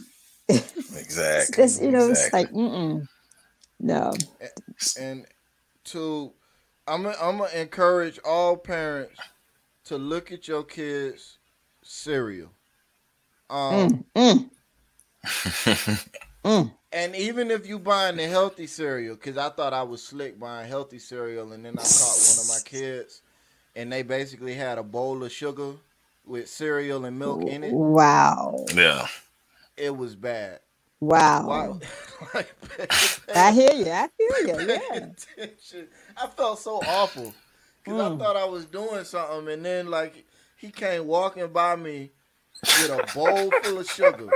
Exactly. It's, you know, it's Exactly. like mm-mm. No. And to, I'm gonna, I'm gonna encourage all parents to look at your kids' cereal. Um, Mm, mm, mm. And even if you buying the healthy cereal, because I thought I was slick buying healthy cereal, and then I caught one of my kids, and they basically had a bowl of sugar with cereal and milk in it. Wow. Yeah. It was bad. Wow. Wow. Like, I hear you. I feel you. pay Yeah. attention. I felt so awful because Mm. I thought I was doing something, and then like he came walking by me with a bowl full of sugar.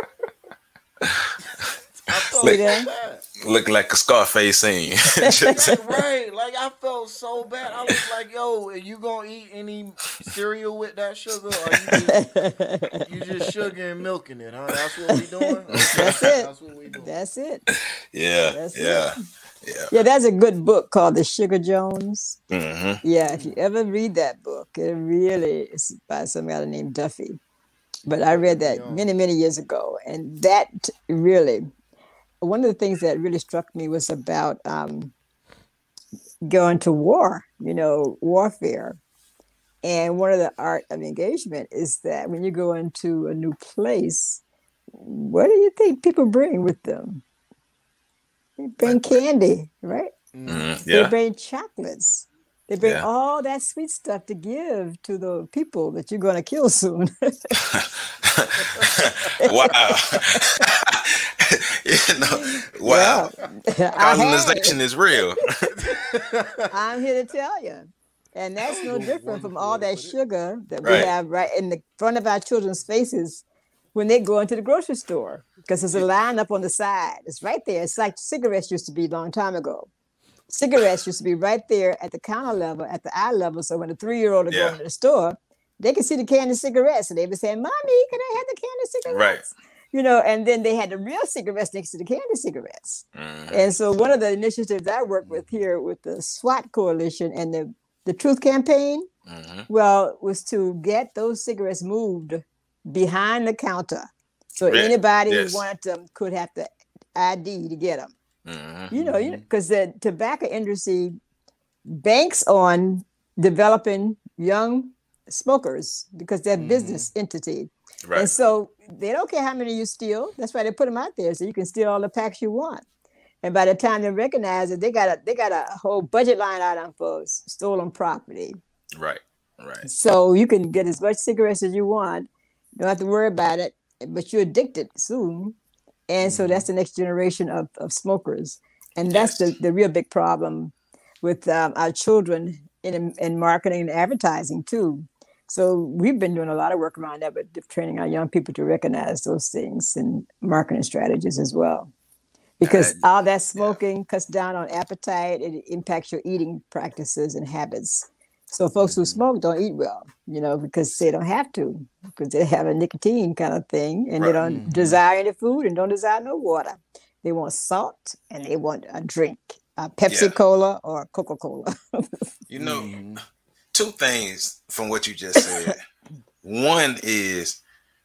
I felt See so that? bad. Look like a Scarface scene. Just- Right, like I felt so bad. I was like, "Yo, are you gonna eat any cereal with that sugar, or you just, you just sugar and milking it, huh? That's what we doing. Okay, That's it. That's what we doing. That's it. yeah. That's yeah. Yeah. Yeah, that's a good book called The Sugar Jones. hmm Yeah, if you ever read that book, it really is by some guy named Duffy. But I read that many, many years ago. And that really, one of the things that really struck me was about um, going to war, you know, warfare. And one of the art of engagement is that when you go into a new place, what do you think people bring with them? They bring candy, right? Mhm. They Yeah. bring chocolates. They bring Yeah. all that sweet stuff to give to the people that you're going to kill soon. Wow. you know, wow. Yeah. I Colonization is real. have. I'm here to tell you. And that's no was a different from wonderful all way to that put it. sugar that we Right. have right in the front of our children's faces when they go into the grocery store. Because there's a line up on the side. It's right there. It's like cigarettes used to be a long time ago. Cigarettes used to be right there at the counter level, at the eye level. So when a three-year-old would Yeah. go into the store, they could see the candy cigarettes. And they would say, Mommy, can I have the candy cigarettes? You know, and then they had the real cigarettes next to the candy cigarettes. Mhm. And so one of the initiatives I work with here with the SWAT Coalition and the, the Truth Campaign, Mhm. well, was to get those cigarettes moved behind the counter. So Yeah, anybody yes. who wanted them could have the I D to get them. Mhm. You know, you know, because the tobacco industry banks on developing young smokers because they're a business entity. Right. And so they don't care how many you steal. That's why they put them out there so you can steal all the packs you want. And by the time they recognize it, they got a they got a whole budget line item for stolen property. Right. Right. So you can get as much cigarettes as you want. You don't have to worry about it, but you're addicted soon. And so that's the next generation of, of smokers. And that's Yes. the, the real big problem with um, our children in, in marketing and advertising too. So we've been doing a lot of work around that, but training our young people to recognize those things and marketing strategies as well. Because Uh, all that smoking cuts down on appetite, it impacts your eating practices and habits. So folks who smoke don't eat well, you know, because they don't have to, because they have a nicotine kind of thing, and they Right. don't Mhm. desire any food and don't desire no water. They want salt and they want a drink, a Pepsi Yeah. Cola or Coca Cola. You know, Mhm. two things from what you just said. One is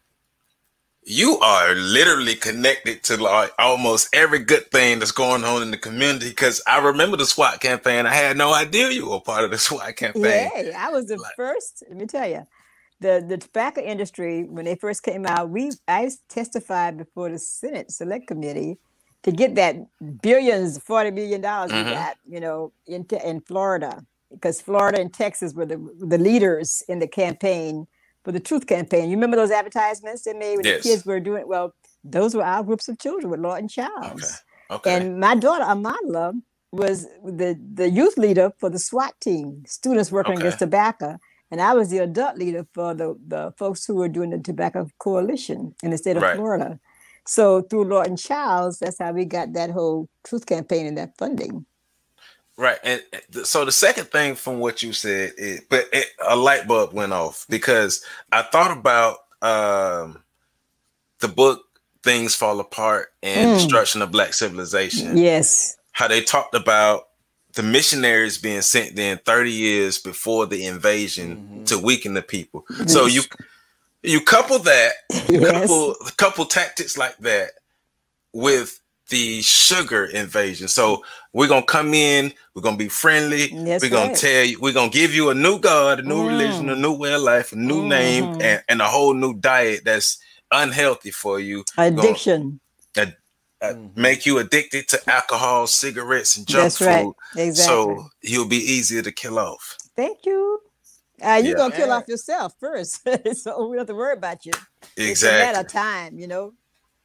you are literally connected to like almost every good thing that's going on in the community. Because I remember the SWAT campaign. I had no idea you were part of the SWAT campaign. Yeah, I was the Like- first. Let me tell you, the the tobacco industry when they first came out, we I testified before the Senate Select Committee to get that billions, forty billion dollars we Mhm. got, you know, in Te- in Florida, because Florida and Texas were the the leaders in the campaign for the Truth Campaign. You remember those advertisements they made when Yes. the kids were doing? Well, those were our groups of children with Lawton Okay. Childs. Okay. And my daughter Amandla was the the youth leader for the SWAT team, students working Okay. against tobacco, and I was the adult leader for the the folks who were doing the tobacco coalition in the state of Right. Florida. So through Lawton Childs, that's how we got that whole Truth Campaign and that funding. Right. And and so the second thing from what you said, is, but it, a light bulb went off because I thought about um, the book Things Fall Apart and Mm. Destruction of Black Civilization. Yes. How they talked about the missionaries being sent in thirty years before the invasion Mhm. to weaken the people. So you you couple that, you Yes. couple couple tactics like that with the sugar invasion. So we're gonna come in, we're gonna be friendly, That's we're gonna right. tell you, we're gonna give you a new God, a new Mm. religion, a new way of life, a new name, Mhm. and, and a whole new diet that's unhealthy for you. Addiction. Uh, Mhm. Make you addicted to alcohol, cigarettes, and junk That's food. right. Exactly. So you'll be easier to kill off. Thank you. Uh, you're Yeah. gonna kill And- off yourself first, so we don't have to worry about you. It's a Exactly. matter of time, you know.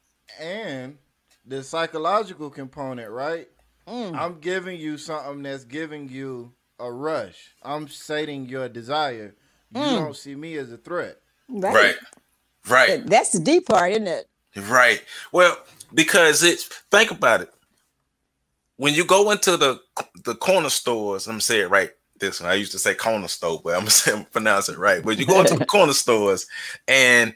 And the psychological component, right? Mm. I'm giving you something that's giving you a rush. I'm sating your desire. You Mm. don't see me as a threat. Right. Right. Right. That's the deep part, isn't it? Right. Well, because it's think about it. When you go into the the corner stores, I'm gonna say it right. This one I used to say corner store, but I'm gonna say pronounce it right. But you go into the corner stores and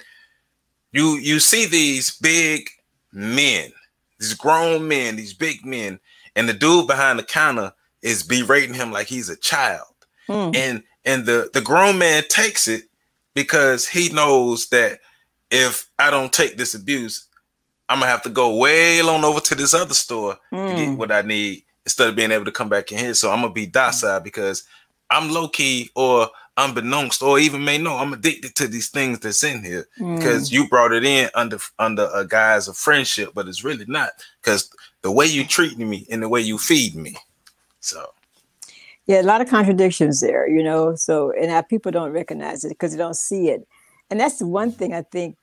you you see these big men, these grown men, these big men, and the dude behind the counter is berating him like he's a child. Mm. And and the the grown man takes it because he knows that if I don't take this abuse, I'm gonna have to go way on over to this other store to get Mm. what I need instead of being able to come back in here. So I'm gonna be docile because I'm low key or unbeknownst, or even may know I'm addicted to these things that's in here Mm. because you brought it in under under a guise of friendship, but it's really not because the way you treat me and the way you feed me. So Yeah, a lot of contradictions there, you know. So, and our people don't recognize it because they don't see it. And that's the one thing I think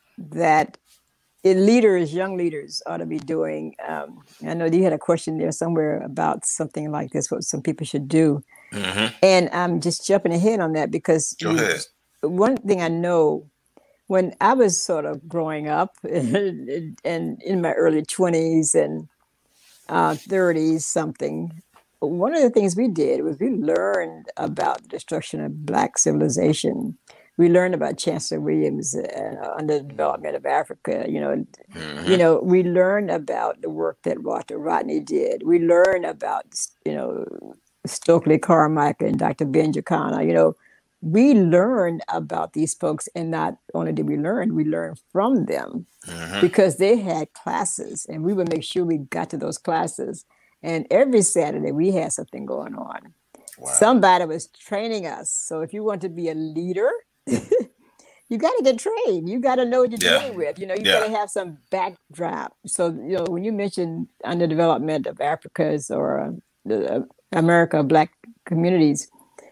that it leaders, young leaders, ought to be doing. Um, I know you had a question there somewhere about something like this, what some people should do. mhm. And I'm just jumping ahead on that because Go we- ahead. one thing I know when I was sort of growing up and in my early twenties and uh, thirties something, one of the things we did was we learned about the destruction of Black civilization. We learned about Chancellor Williams and uh, underdevelopment of Africa. You know, Mhm. you know, we learned about the work that Walter Rodney did. We learned about, you know, Stokely Carmichael and Doctor Ben Jacana. You know, we learned about these folks, and not only did we learn, we learned from them Mhm. because they had classes, and we would make sure we got to those classes. And every Saturday we had something going on. Wow. Somebody was training us. So if you want to be a leader, you got to get trained. You got to know what you're Yeah. dealing with. You know, you Yeah. got to have some backdrop. So, you know, when you mention underdevelopment of Africa's or uh, the uh, America, Black communities,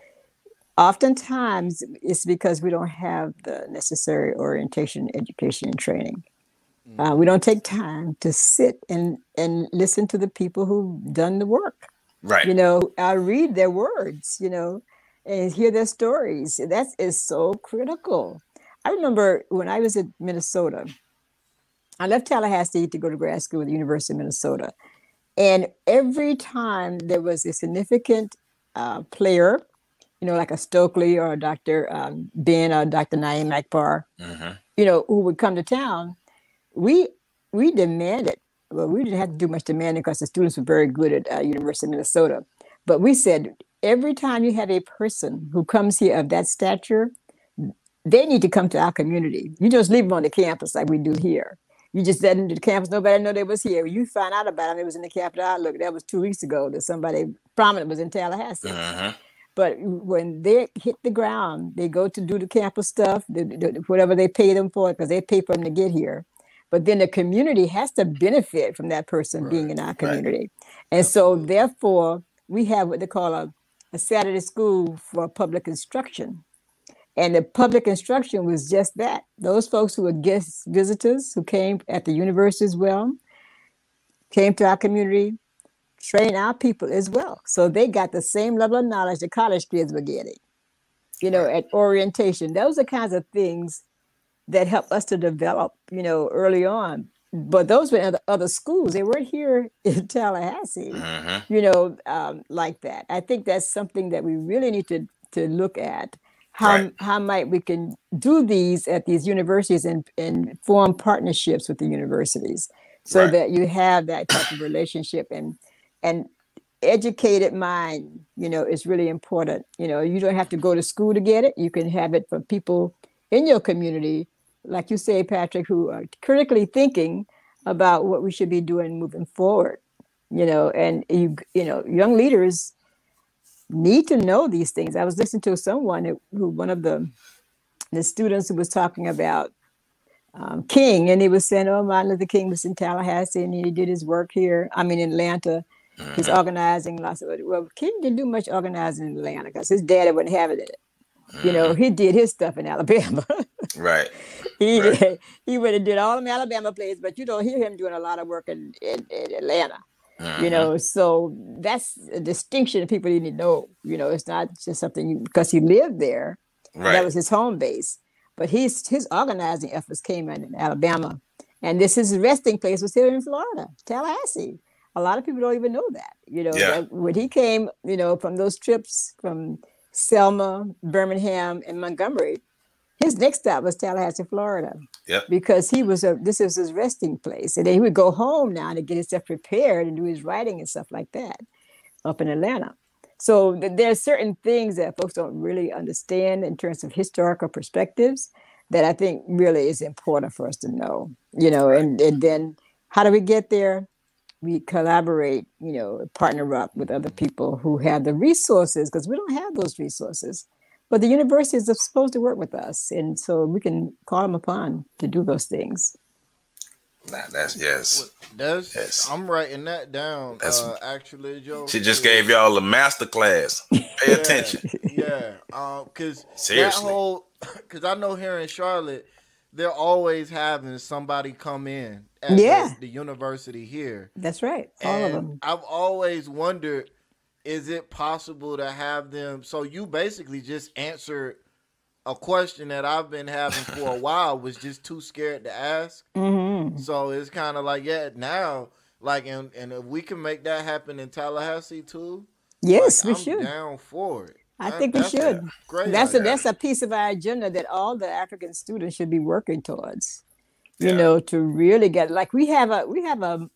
oftentimes it's because we don't have the necessary orientation, education, and training. Uh, we don't take time to sit and, and listen to the people who've done the work. Right. You know, I read their words, you know, and hear their stories. That is so critical. I remember when I was in Minnesota, I left Tallahassee to go to grad school at the University of Minnesota. And every time there was a significant uh, player, you know, like a Stokely or a Doctor Um, Ben or Doctor Naeem Akbar, Mm-hmm. you know, who would come to town, we we demanded. Well, we didn't have to do much demanding because the students were very good at uh, University of Minnesota. But we said, every time you have a person who comes here of that stature, they need to come to our community. You just leave them on the campus like we do here. You just let them to the campus. Nobody know they was here. You find out about them. It was in the Capital Outlook. That was two weeks ago that somebody prominent was in Tallahassee. Mm-hmm. But when they hit the ground, they go to do the campus stuff, the, the, whatever they pay them for, because they pay for them to get here. But then the community has to benefit from that person Right. being in our Right. community. And so therefore, we have what they call a, a Saturday school for public instruction. And the public instruction was just that. Those folks who were guest visitors who came at the university as well, came to our community, train our people as well. So they got the same level of knowledge the college kids were getting, you know, at orientation. Those are kinds of things that help us to develop, you know, early on. But those were other, other schools. They weren't here in Tallahassee, Mm-hmm. you know, um, like that. I think that's something that we really need to, to look at. How, Right. how might we can do these at these universities and, and form partnerships with the universities so Right. that you have that type of relationship, and and educated mind, you know, is really important. You know, you don't have to go to school to get it. You can have it from people in your community, like you say, Patrick, who are critically thinking about what we should be doing moving forward. You know, and you you know, young leaders need to know these things. I was listening to someone who, who one of the the students who was talking about um, King, and he was saying, "Oh, Martin Luther King was in Tallahassee and he did his work here. I mean, in Atlanta, he's Mm-hmm. organizing lots of." Well, King didn't do much organizing in Atlanta because his daddy wouldn't have it in it. You know, Mm-hmm. he did his stuff in Alabama. Right. he Right. he went and did all them Alabama plays, but you don't hear him doing a lot of work in, in, in Atlanta. Mm-hmm. You know, so that's a distinction that people need to know. You know, it's not just something you, because he lived there, and Right. that was his home base. But his his organizing efforts came in, in Alabama, and this his resting place was here in Florida, Tallahassee. A lot of people don't even know that. You know, Yeah. that when he came, you know, from those trips from Selma, Birmingham, and Montgomery, his next stop was Tallahassee, Florida, Yep. because he was a this is his resting place, and then he would go home now to get himself prepared and do his writing and stuff like that up in Atlanta. So th- there are certain things that folks don't really understand in terms of historical perspectives that I think really is important for us to know. You know, and and then how do we get there? We collaborate, you know, partner up with other people who have the resources, because we don't have those resources. But the universities are supposed to work with us, and so we can call them upon to do those things. Nah, that's yes. That's Yes. I'm writing that down. That's- uh, actually, Joe. She just gave y'all a master class. Pay Yeah, attention. Yeah, um, because that Seriously. whole, because I know here in Charlotte, they're always having somebody come in at Yeah. the, the university here. That's right, all And of them. I've always wondered, is it possible to have them? So you basically just answered a question that I've been having for a while, was just too scared to ask. Hmm. So it's kind of like, yeah, now, like, and, and if we can make that happen in Tallahassee too, Yes, like, we I'm should. down for it. I That- think we that's a should. Great. That's a idea. that's a piece of our agenda that all the African students should be working towards. You Yeah. know, to really get, like, we have a we have a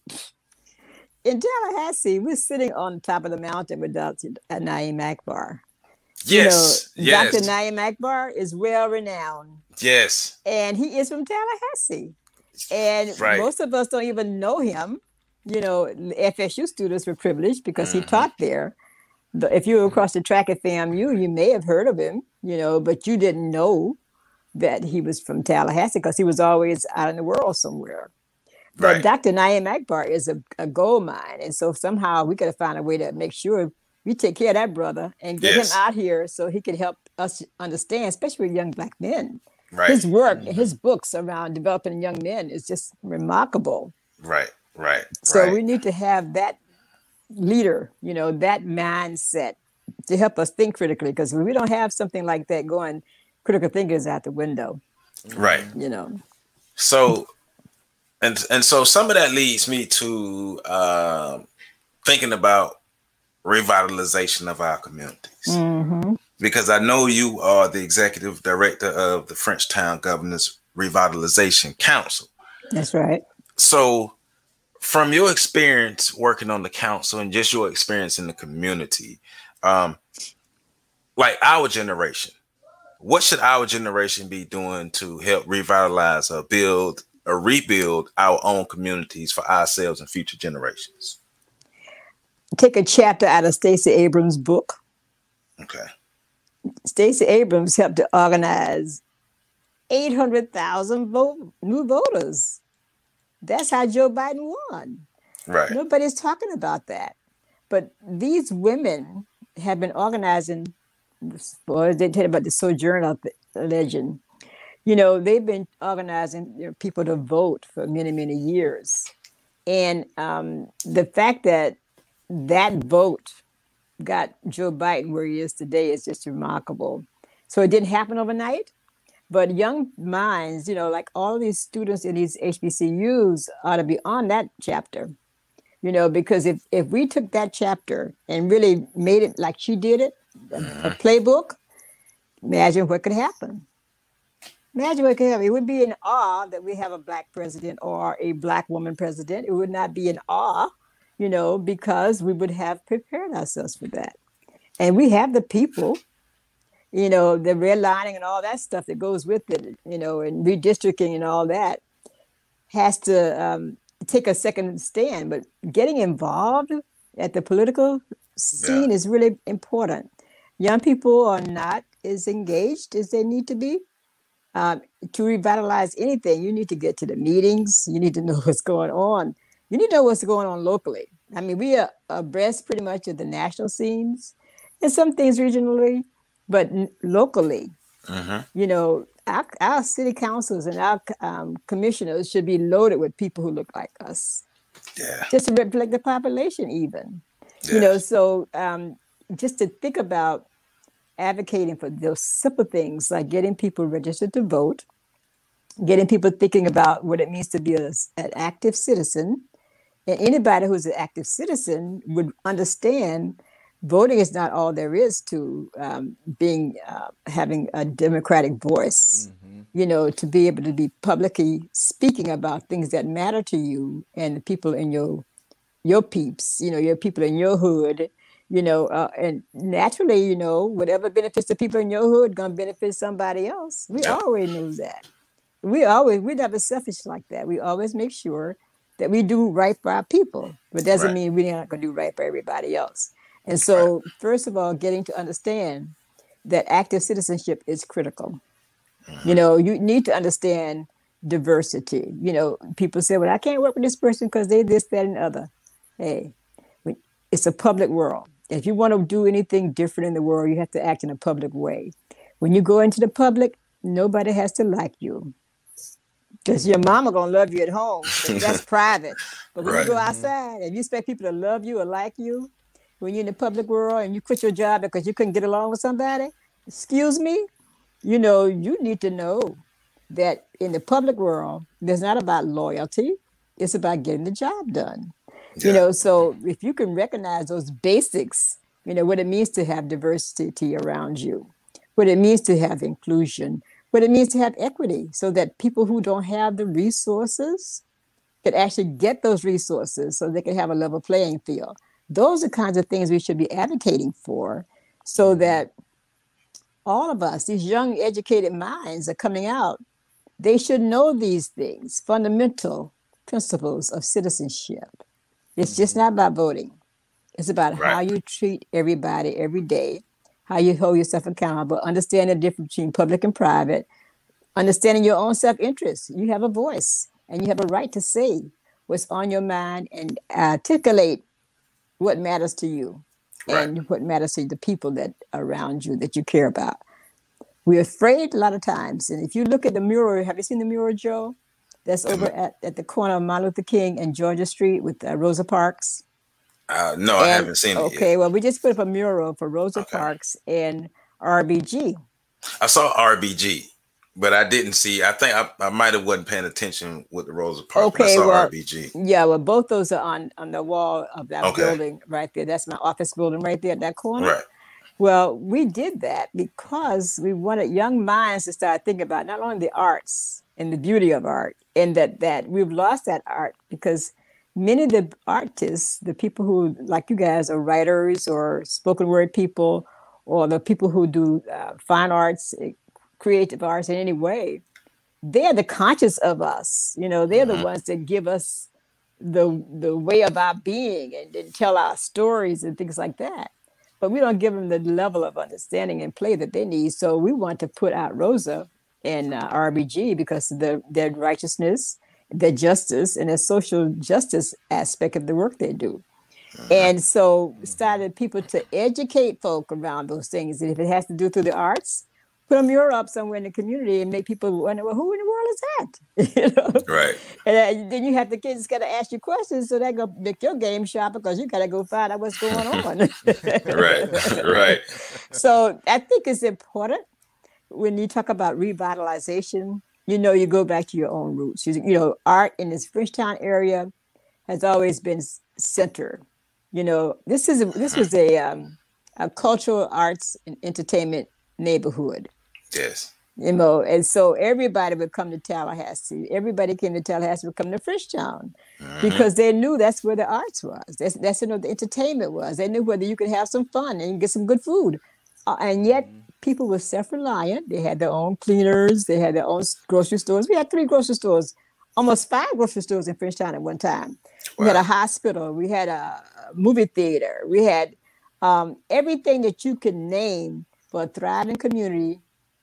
in Tallahassee, we're sitting on top of the mountain with Doctor Naeem Akbar. Yes. You know, Yes. Doctor Naeem Akbar is well renowned, Yes. and he is from Tallahassee. And Right. most of us don't even know him. You know, F S U students were privileged because he Mhm. taught there. The- If you were across the track at F A M U, you may have heard of him, you know, but you didn't know that he was from Tallahassee because he was always out in the world somewhere. But Right. Doctor Naim Akbar is a, a gold mine. And so somehow we got to find a way to make sure we take care of that brother and get Yes. him out here so he can help us understand, especially with young black men. Right. His work and his books around developing young men is just remarkable. Right. Right. So right. we need to have that leader, you know, that mindset to help us think critically. Because when we don't have something like that going, critical thinking is out the window, Right. you know. So, and and so some of that leads me to uh, thinking about revitalization of our communities. Mm-hmm. Because I know you are the executive director of the Frenchtown Governors Revitalization Council. That's right. So, from your experience working on the council and just your experience in the community, um, like our generation, what should our generation be doing to help revitalize or build or rebuild our own communities for ourselves and future generations? Take a chapter out of Stacey Abrams' book. Okay. Stacey Abrams helped to organize eight hundred thousand vote, new voters. That's how Joe Biden won. Right. Nobody's talking about that. But these women have been organizing, well, they tell about the Sojourner legend. You know, they've been organizing, you know, people to vote for many, many years. And um, the fact that that vote got Joe Biden where he is today is just remarkable. So it didn't happen overnight. But young minds, you know, like all these students in these H B C Us ought to be on that chapter, you know, because if, if we took that chapter and really made it like she did it, a, a playbook, imagine what could happen. Imagine what could happen. It would be in awe that we have a black president or a black woman president. It would not be in awe, you know, because we would have prepared ourselves for that. And we have the people. You know, the redlining and all that stuff that goes with it, you know, and redistricting and all that has to um, take a second stand. But getting involved at the political scene Yeah. is really important. Young people are not as engaged as they need to be. Um, to revitalize anything, you need to get to the meetings. You need to know what's going on. You need to know what's going on locally. I mean, we are abreast pretty much of the national scenes and some things regionally. But n- locally, Mm-hmm. you know, our, our city councils and our um, commissioners should be loaded with people who look like us, Yeah. just to reflect the population even. Yeah. You know, so um, just to think about advocating for those simple things like getting people registered to vote, getting people thinking about what it means to be a, an active citizen. And anybody who's an active citizen would understand voting is not all there is to um, being uh, having a democratic voice. Mm-hmm. You know, to be able to be publicly speaking about things that matter to you and the people in your your peeps. You know, your people in your hood. You know, uh, and naturally, you know, whatever benefits the people in your hood gonna benefit somebody else. We Yeah. always knew that. We always we're never selfish like that. We always make sure that we do right for our people, but doesn't Right. mean we're not gonna do right for everybody else. And so, first of all, getting to understand that active citizenship is critical. You know, you need to understand diversity. You know, people say, well, I can't work with this person because they this, that, and the other. Hey, when- it's a public world. If you want to do anything different in the world, you have to act in a public way. When you go into the public, nobody has to like you. Because your mama gonna love you at home, but that's private. But when Right. you go outside and you expect people to love you or like you, when you're in the public world and you quit your job because you couldn't get along with somebody, excuse me, you know, you need to know that in the public world, it's not about loyalty. It's about getting the job done. You Yeah. know, so if you can recognize those basics, you know, what it means to have diversity around you, what it means to have inclusion, what it means to have equity, so that people who don't have the resources can actually get those resources so they can have a level playing field. Those are kinds of things we should be advocating for, so that all of us, these young educated minds are coming out, they should know these things, fundamental principles of citizenship. It's just not about voting. It's about how Right. you treat everybody every day, how you hold yourself accountable, understand the difference between public and private, understanding your own self-interest. You have a voice and you have a right to say what's on your mind and articulate what matters to you Right. and what matters to the people that are around you that you care about. We're afraid a lot of times. And if you look at the mural, have you seen the mural, Joe? That's over at, at the corner of Martin Luther King and Georgia Street with uh, Rosa Parks. Uh, no, I And- haven't seen it Okay, yet. well, we just put up a mural for Rosa Okay. Parks and R B G. I saw R B G, but I didn't see. I think I, I might have wasn't paying attention with the Rosa Parks. but I Okay, saw well, R B G. Yeah, well, both those are on, on the wall of that Okay. building right there. That's my office building right there at that corner. Right. Well, we did that because we wanted young minds to start thinking about not only the arts and the beauty of art, and that that we've lost that art because many of the artists, the people who, like you guys, are writers or spoken word people, or the people who do uh, fine arts, eh, creative arts in any way, they're the conscious of us. You know, they're the ones that give us the the way of our being and, and tell our stories and things like that. But we don't give them the level of understanding and play that they need. So we want to put out Rosa and uh, R B G because of the, their righteousness, their justice, and their social justice aspect of the work they do. And so started people to educate folk around those things. And if it has to do through the arts, put a mural up somewhere in the community and make people wonder, well, who in the world is that? You know? Right. And uh, then you have the kids got to ask you questions so they go make your game sharper because you got to go find out what's going on. Right. Right. So I think it's important when you talk about revitalization, you know, you go back to your own roots. You, you know, art in this Frenchtown area has always been s- center. You know, this is a, this was a um, a cultural arts and entertainment neighborhood. Yes. You know, and so everybody would come to Tallahassee. Everybody came to Tallahassee would come to Frenchtown because they knew that's where the arts was. That's that's where the entertainment was. They knew whether you could have some fun and get some good food. Uh, and yet people were self-reliant. They had their own cleaners. They had their own s- grocery stores. We had three grocery stores, almost five grocery stores in Frenchtown at one time. We had a hospital. We had a movie theater. We had um, everything that you could name for a thriving community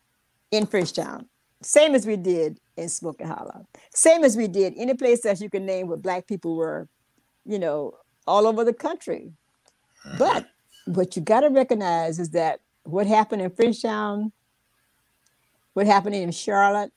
in Frenchtown. Same as we did in Smoky Hollow. Same as we did any place that you can name where Black people were, you know, all over the country. But what you got to recognize is that what happened in Frenchtown, what happened in Charlotte,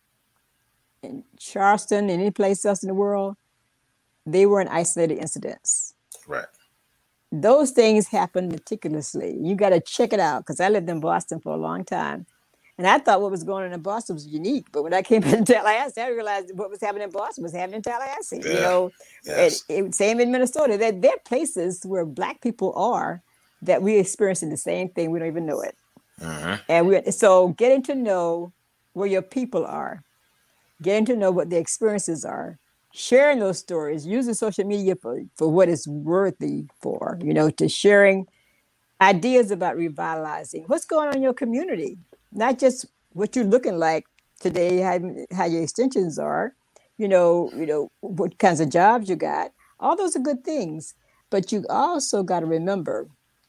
in Charleston, and any place else in the world, they weren't isolated incidents. Right. Those things happen meticulously. You got to check it out because I lived in Boston for a long time. And I thought what was going on in Boston was unique. But when I came to Tallahassee, I realized what was happening in Boston was happening in Tallahassee. Yeah. You know, Yes. it, it, same in Minnesota. There, there are places where Black people are that we're experiencing the same thing. We don't even know it. Mhm. And we so getting to know where your people are, getting to know what their experiences are, sharing those stories, using social media for, for what it's worthy for, you know, to sharing ideas about revitalizing what's going on in your community, not just what you're looking like today, how, how your extensions are, you know, you know, what kinds of jobs you got. All those are good things. But you also got to remember,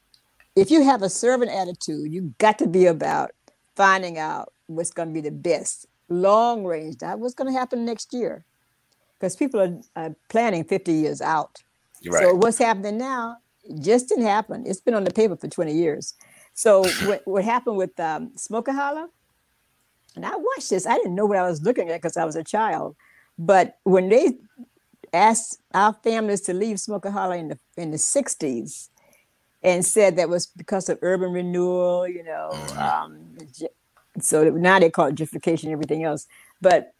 if you have a servant attitude, you got to be about finding out what's going to be the best long range, not what's going to happen next year. Because people are, are planning fifty years out. You're right. So what's happening now just didn't happen. It's been on the paper for twenty years. So what, what happened with um, Smoky Hollow, and I watched this, I didn't know what I was looking at because I was a child. But when they asked our families to leave Smoky Hollow in the in the sixties and said that was because of urban renewal, you know, um, so now they call it gentrification and everything else. But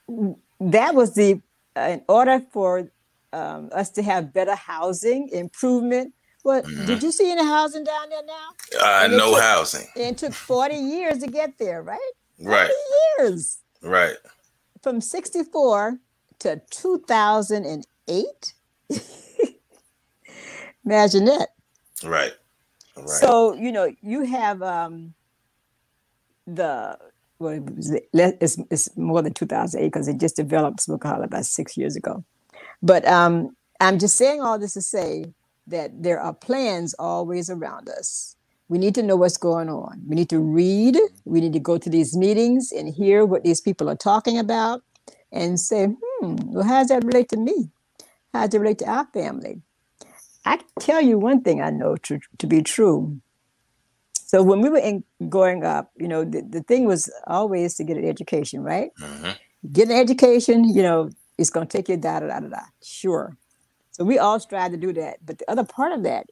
that was the, uh, in order for um, us to have better housing, improvement. Well, Mhm. did you see any housing down there now? Uh, And it no took- housing. It took forty years to get there, right? Right. forty years. Right. From sixty-four to two thousand eight. Imagine that. Right. Right. So, you know, you have um, the, well, it was- it's, it's more than two thousand eight because it just developed Smoky Hollow about six years ago. But um, I'm just saying all this to say that there are plans always around us. We need to know what's going on. We need to read. We need to go to these meetings and hear what these people are talking about and say, hmm, well, how does that relate to me? How does it relate to our family? I can tell you one thing I know to, to be true. So when we were in, growing up, you know, the, the thing was always to get an education, right? Mm-hmm. Get an education, you know, it's going to take you da da da da da. Sure. So we all strive to do that. But the other part of that,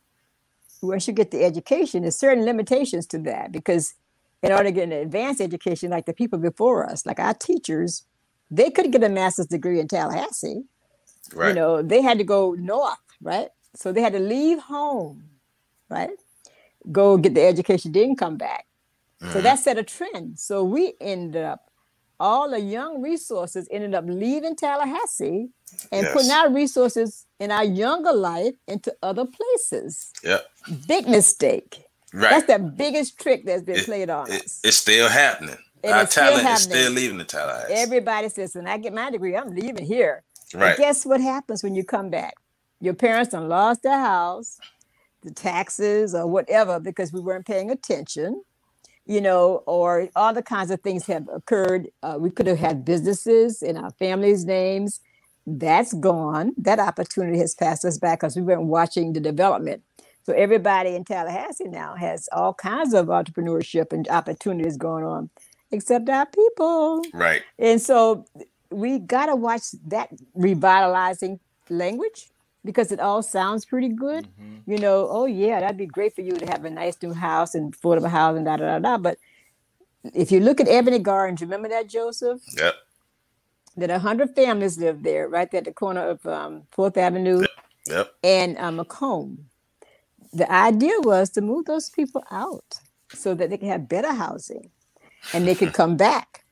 once you get the education, there's certain limitations to that, because in order to get an advanced education, like the people before us, like our teachers, they couldn't get a master's degree in Tallahassee. Right. You know, they had to go north, right? So they had to leave home, right? Go get the education, didn't come back. Mm-hmm. So that set a trend. So we ended up, all the young resources ended up leaving Tallahassee and yes. putting our resources in our younger life into other places. Yep. Big mistake. Right. That's the biggest trick that's been it, played on it, us. It's still happening. And our it's still talent happening. is still leaving the Tallahassee. Everybody says, when I get my degree, I'm leaving here. Right. But guess what happens when you come back? Your parents done lost their house, the taxes or whatever, because we weren't paying attention, you know, or other kinds of things have occurred. Uh, we could have had businesses in our families' names. That's gone. That opportunity has passed us back because we weren't watching the development. So everybody in Tallahassee now has all kinds of entrepreneurship and opportunities going on, except our people. Right. And so we got to watch that revitalizing language, because it all sounds pretty good. Mm-hmm. You know, oh, yeah, that'd be great for you to have a nice new house and affordable housing, da, da, da, da. But if you look at Ebony Gardens, remember that, Joseph? Yep. That one hundred families live there, right there at the corner of um, fourth Avenue Yep. Yep. and uh, Macomb. The idea was to move those people out so that they can have better housing and they could come back.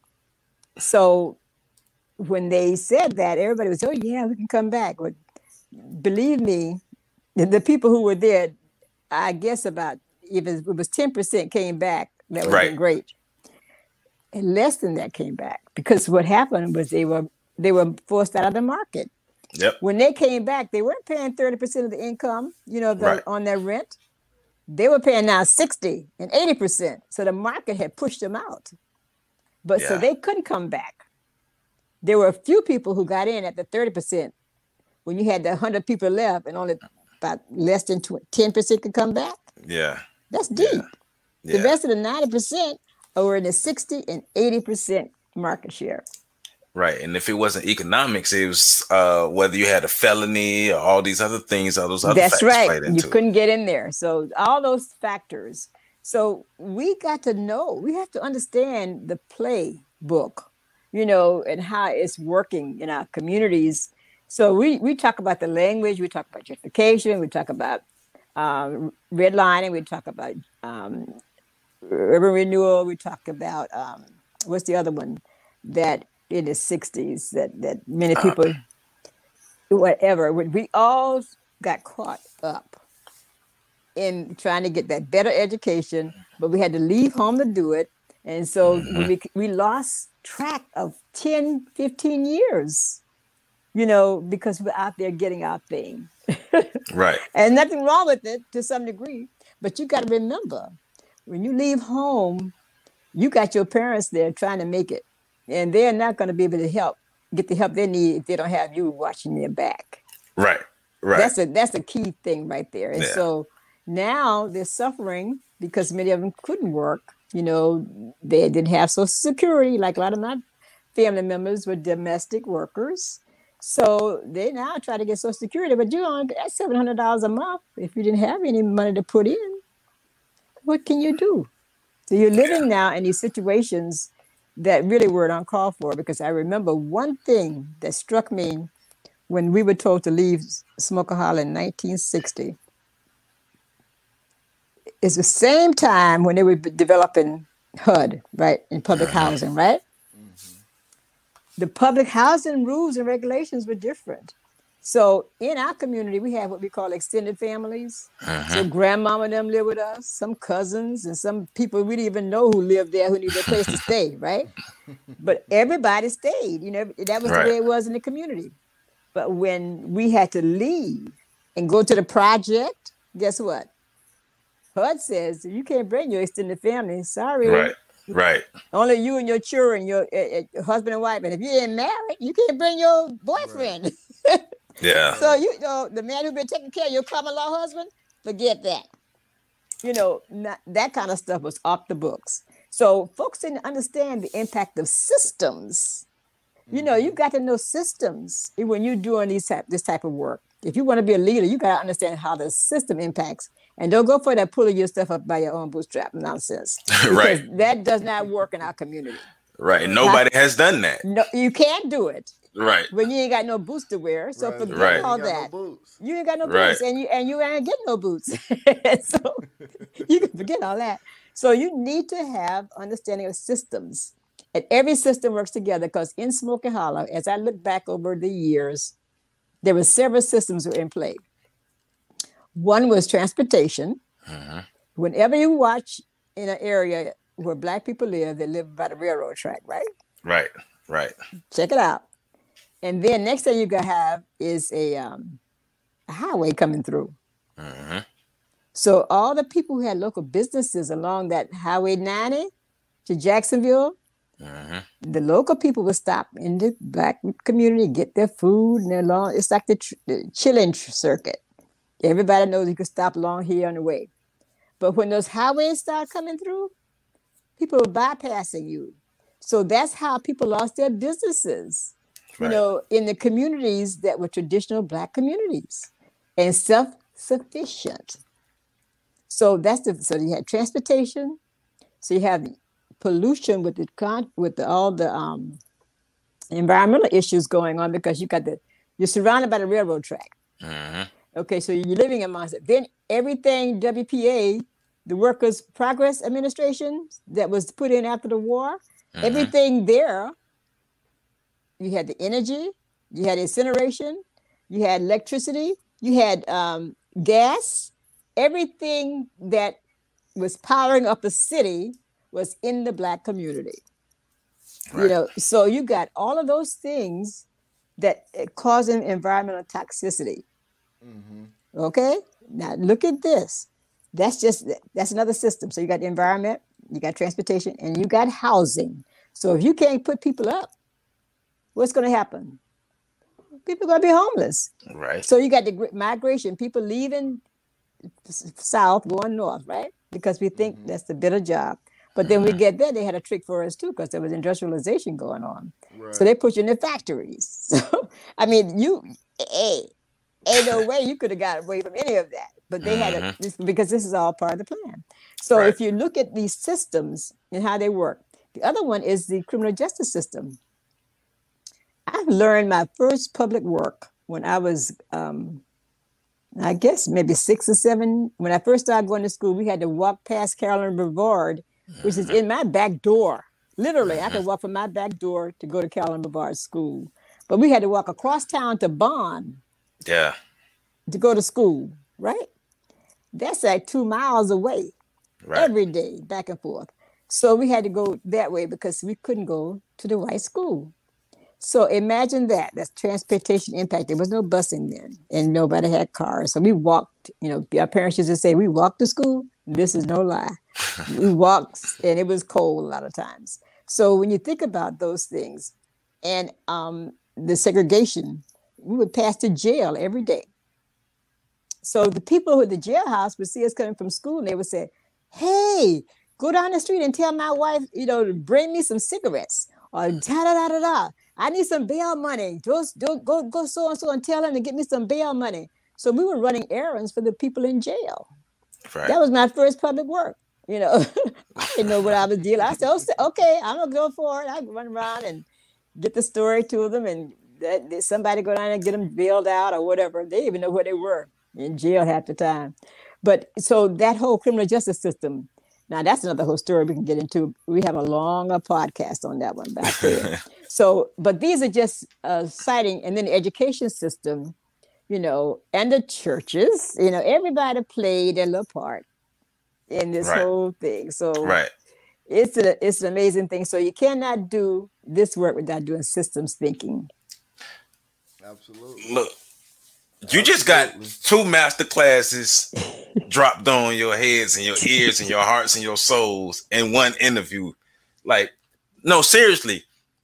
So when they said that, everybody was, oh, yeah, we can come back. But believe me, the people who were there, I guess about, if it was ten percent came back, that would have been great. And less than that came back, because what happened was they were they were forced out of the market. Yep. When they came back, they weren't paying thirty percent of the income, you know, the, right. on their rent. They were paying now sixty and eighty percent. So the market had pushed them out. But yeah. So they couldn't come back. There were a few people who got in at the thirty percent. When you had the one hundred people left and only about less than ten percent could come back. Yeah. That's deep. Yeah. Yeah. The rest of the ninety percent are in the sixty and eighty percent market share. Right. And if it wasn't economics, it was uh, whether you had a felony or all these other things, all those other That's factors right. played into You couldn't it. get in there. So all those factors. So we got to know, we have to understand the playbook, you know, and how it's working in our communities. So we, we talk about the language, we talk about gentrification, we talk about um, redlining, we talk about um, urban renewal, we talk about, um, what's the other one that in the sixties that, that many people, uh, whatever, we all got caught up in trying to get that better education, but we had to leave home to do it. And so mm-hmm. we, we lost track of ten, fifteen years. You know, because we're out there getting our thing. Right. And nothing wrong with it to some degree. But you got to remember, when you leave home, you got your parents there trying to make it. And they're not going to be able to help, get the help they need if they don't have you watching their back. Right. Right. That's a, that's a key thing right there. And yeah. so now they're suffering because many of them couldn't work. You know, they didn't have Social Security. Like a lot of my family members were domestic workers. So they now try to get Social Security, but you only get seven hundred dollars a month if you didn't have any money to put in. What can you do? So you're living yeah. now in these situations that really were uncalled for, because I remember one thing that struck me when we were told to leave Smokeaholic in nineteen sixty. It's the same time when they were developing H U D, right, in public housing, right? The public housing rules and regulations were different. So in our community, we have what we call extended families. Uh-huh. So grandmama and them live with us, some cousins, and some people we didn't even know who lived there who needed a place to stay, right? But everybody stayed. You know, that was right. the way it was in the community. But when we had to leave and go to the project, guess what? H U D says you can't bring your extended family. Sorry. Right. Right. Only you and your children, your uh, uh, husband and wife. And if you ain't married, you can't bring your boyfriend. Right. Yeah. So you know the man who's been taking care of your common law husband, forget that. You know, not, that kind of stuff was off the books. So folks didn't understand the impact of systems. You know, you got to know systems when you're doing these type, this type of work. If you want to be a leader, you got to understand how the system impacts. And don't go for that pulling your stuff up by your own bootstrap nonsense. Right. That does not work in our community. Right. And nobody has done that. No, you can't do it. Right. When you ain't got no boots to wear. So Right. forget Right. all You ain't got that. no boots. You ain't got no Right. boots, and you and you ain't getting no boots. So you can forget all that. So you need to have understanding of systems, and every system works together. Because in Smoky Hollow, as I look back over the years, there were several systems were in play. One was transportation. Mm-hmm. Whenever you watch in an area where Black people live, they live by the railroad track, right? Right. Right. Check it out. And then next thing you gonna have is a, um, a highway coming through. Mm-hmm. So all the people who had local businesses along that Highway ninety to Jacksonville, Mm-hmm. the local people would stop in the Black community, get their food, and their long. It's like the, tr- the chilling tr- circuit. Everybody knows you can stop along here on the way. But when those highways start coming through, people are bypassing you. So that's how people lost their businesses. Right. You know, in the communities that were traditional Black communities and self-sufficient. So that's the, so you had transportation. So you have pollution with the con, with the, all the um, environmental issues going on because you got the, you're surrounded by the railroad track. Mm-hmm. Okay, so you're living amongst it. Then everything W P A, the Workers' Progress Administration that was put in after the war, Mm-hmm. everything there, you had the energy, you had incineration, you had electricity, you had um, gas, everything that was powering up the city was in the Black community. Right. You know, so you got all of those things that uh, causing environmental toxicity. Mm-hmm. Okay, now look at this. That's just that's another system. So you got the environment, you got transportation, and you got housing. So if you can't put people up, what's going to happen? People are going to be homeless. Right. So you got the gr- migration, people leaving s- south, going north, right? Because we think Mhm. that's the better job. But then we get there, they had a trick for us too, because there was industrialization going on. Right. So they put you in the factories. So I mean, you, hey, ain't no way you could have got away from any of that. But they had a, this, because this is all part of the plan. So Right. if you look at these systems and how they work, the other one is the criminal justice system. I learned my first public work when I was, um, I guess maybe six or seven. When I first started going to school, we had to walk past Carolyn Brevard, which is in my back door. Literally, I could walk from my back door to go to Carolyn Brevard's school. But we had to walk across town to Bond Yeah. to go to school, right? That's like two miles away Right. every day, back and forth. So we had to go that way because we couldn't go to the white school. So imagine that. That's transportation impact. There was no busing then, and nobody had cars. So we walked, you know, our parents used to say, we walked to school. This is no lie. We walked, and it was cold a lot of times. So when you think about those things and um, the segregation, we would pass to jail every day. So the people who at the jailhouse would see us coming from school, and they would say, hey, go down the street and tell my wife, you know, to bring me some cigarettes, or da da da da da. I need some bail money. Just don't go go so and so and tell him to get me some bail money. So we were running errands for the people in jail. Right. That was my first public work. You know, I didn't know what I was dealing. I said, "Oh, okay, I'm gonna go for it." I run around and get the story to them, and that, that somebody go down and get them bailed out or whatever. They didn't even know where they were in jail half the time. But so that whole criminal justice system. Now that's another whole story we can get into. We have a longer podcast on that one back there. So, but these are just uh, citing, and then the education system, you know, and the churches, you know, everybody played their little part in this Right. whole thing. So Right. it's a, it's an amazing thing. So you cannot do this work without doing systems thinking. Absolutely. Look, You just got two master classes dropped on your heads and your ears and your hearts and your souls in one interview. Like, no, seriously,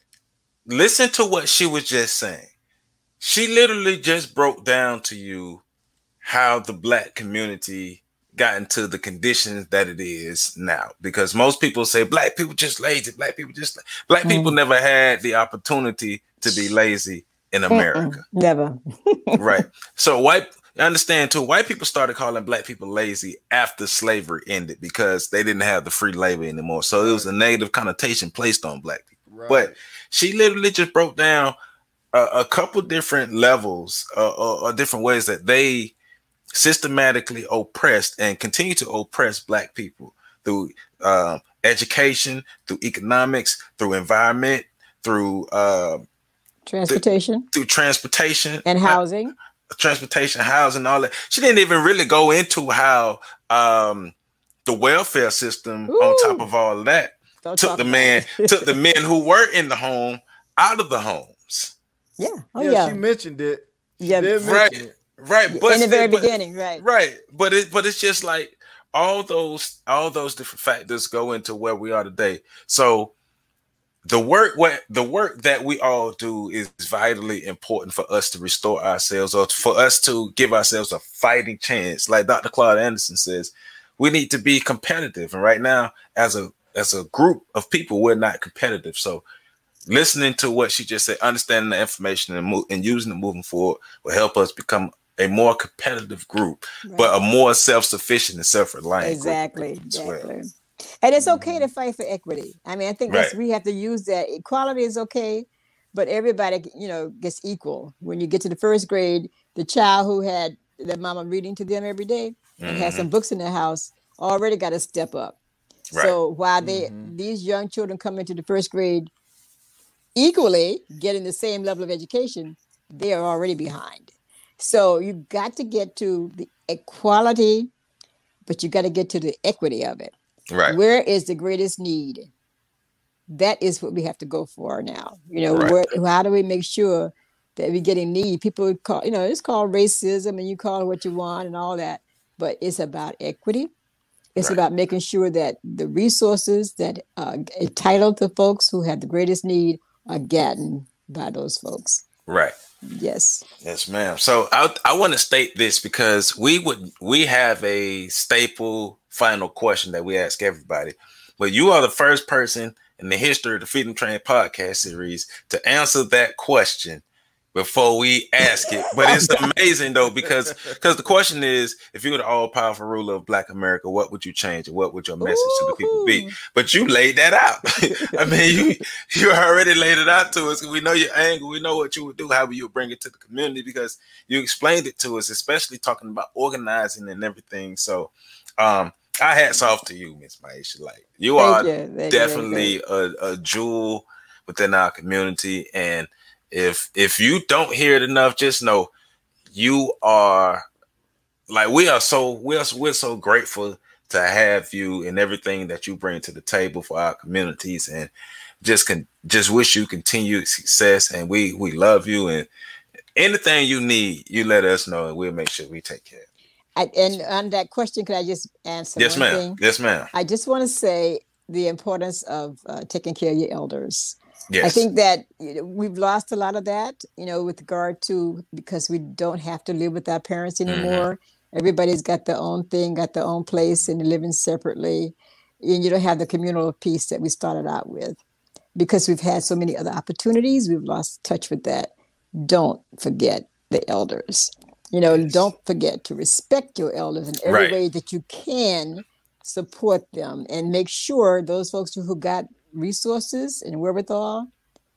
listen to what she was just saying. She literally just broke down to you how the Black community got into the conditions that it is now. Because most people say Black people just lazy. Black people just Black mm. people never had the opportunity to be lazy in America. Mm-mm, never. Right. So white, understand too, white people started calling Black people lazy after slavery ended because they didn't have the free labor anymore. So it was a negative connotation placed on Black people. Right. But she literally just broke down a, a couple different levels uh, or, or different ways that they systematically oppressed and continue to oppress Black people through uh, education, through economics, through environment, through uh, transportation, th- through transportation and housing, uh, transportation, housing, all that. She didn't even really go into how um, the welfare system, Ooh. on top of all of that, Don't took the man, took the men who were in the home out of the homes. Yeah, oh yeah, yeah. She mentioned it. She yeah, did right. mention it. Right, but in the very but, beginning, right, right, but it, but it's just like all those, all those different factors go into where we are today. So the work, what the work that we all do is vitally important for us to restore ourselves, or for us to give ourselves a fighting chance. Like Doctor Claude Anderson says, we need to be competitive, and right now, as a as a group of people, we're not competitive. So listening to what she just said, understanding the information and, mo- and using it moving forward will help us become a more competitive group, right. but a more self-sufficient and self-reliant exactly, group. Exactly. Well. And it's okay to fight for equity. I mean, I think that's, right. we have to use that. Equality is okay, but everybody, you know, gets equal. When you get to the first grade, the child who had their mama reading to them every day and mm-hmm. had some books in their house already got to step up. Right. So while they mm-hmm. these young children come into the first grade equally getting the same level of education, they are already behind. So you got to get to the equality, but you got to get to the equity of it. Right. Where is the greatest need? That is what we have to go for now. You know, right. where, how do we make sure that we're getting need? People call, you know, it's called racism and you call it what you want and all that, but it's about equity. It's right. about making sure that the resources that are entitled to folks who have the greatest need are gotten by those folks. Right. Yes. Yes, ma'am. So I I want to state this because we would we have a staple final question that we ask everybody, but you are the first person in the history of the Freedom Train podcast series to answer that question before we ask it. But it's amazing though, because because the question is, if you were the all-powerful ruler of Black America, what would you change and what would your message Ooh. to the people be? But you laid that out. I mean, you you already laid it out to us. We know your angle. We know what you would do, how you would bring it to the community, because you explained it to us, especially talking about organizing and everything. So um I hats off to you, Miss Maisha. Like you Thank are you. definitely you. A, a jewel within our community. And if if you don't hear it enough, just know you are like we are so we're we're so grateful to have you and everything that you bring to the table for our communities, and just can just wish you continued success. And we we love you, and anything you need, you let us know, and we'll make sure we take care of it. I, and on that question, could I just answer yes, one ma'am. thing? Yes, ma'am. I just want to say the importance of uh, taking care of your elders. Yes. I think that you know, we've lost a lot of that, you know, with regard to, because we don't have to live with our parents anymore. Mm-hmm. Everybody's got their own thing, got their own place, and living separately. And you don't have the communal peace that we started out with. Because we've had so many other opportunities, we've lost touch with that. Don't forget the elders. You know, yes. Don't forget to respect your elders in every right. way that you can. Support them and make sure those folks who got resources and wherewithal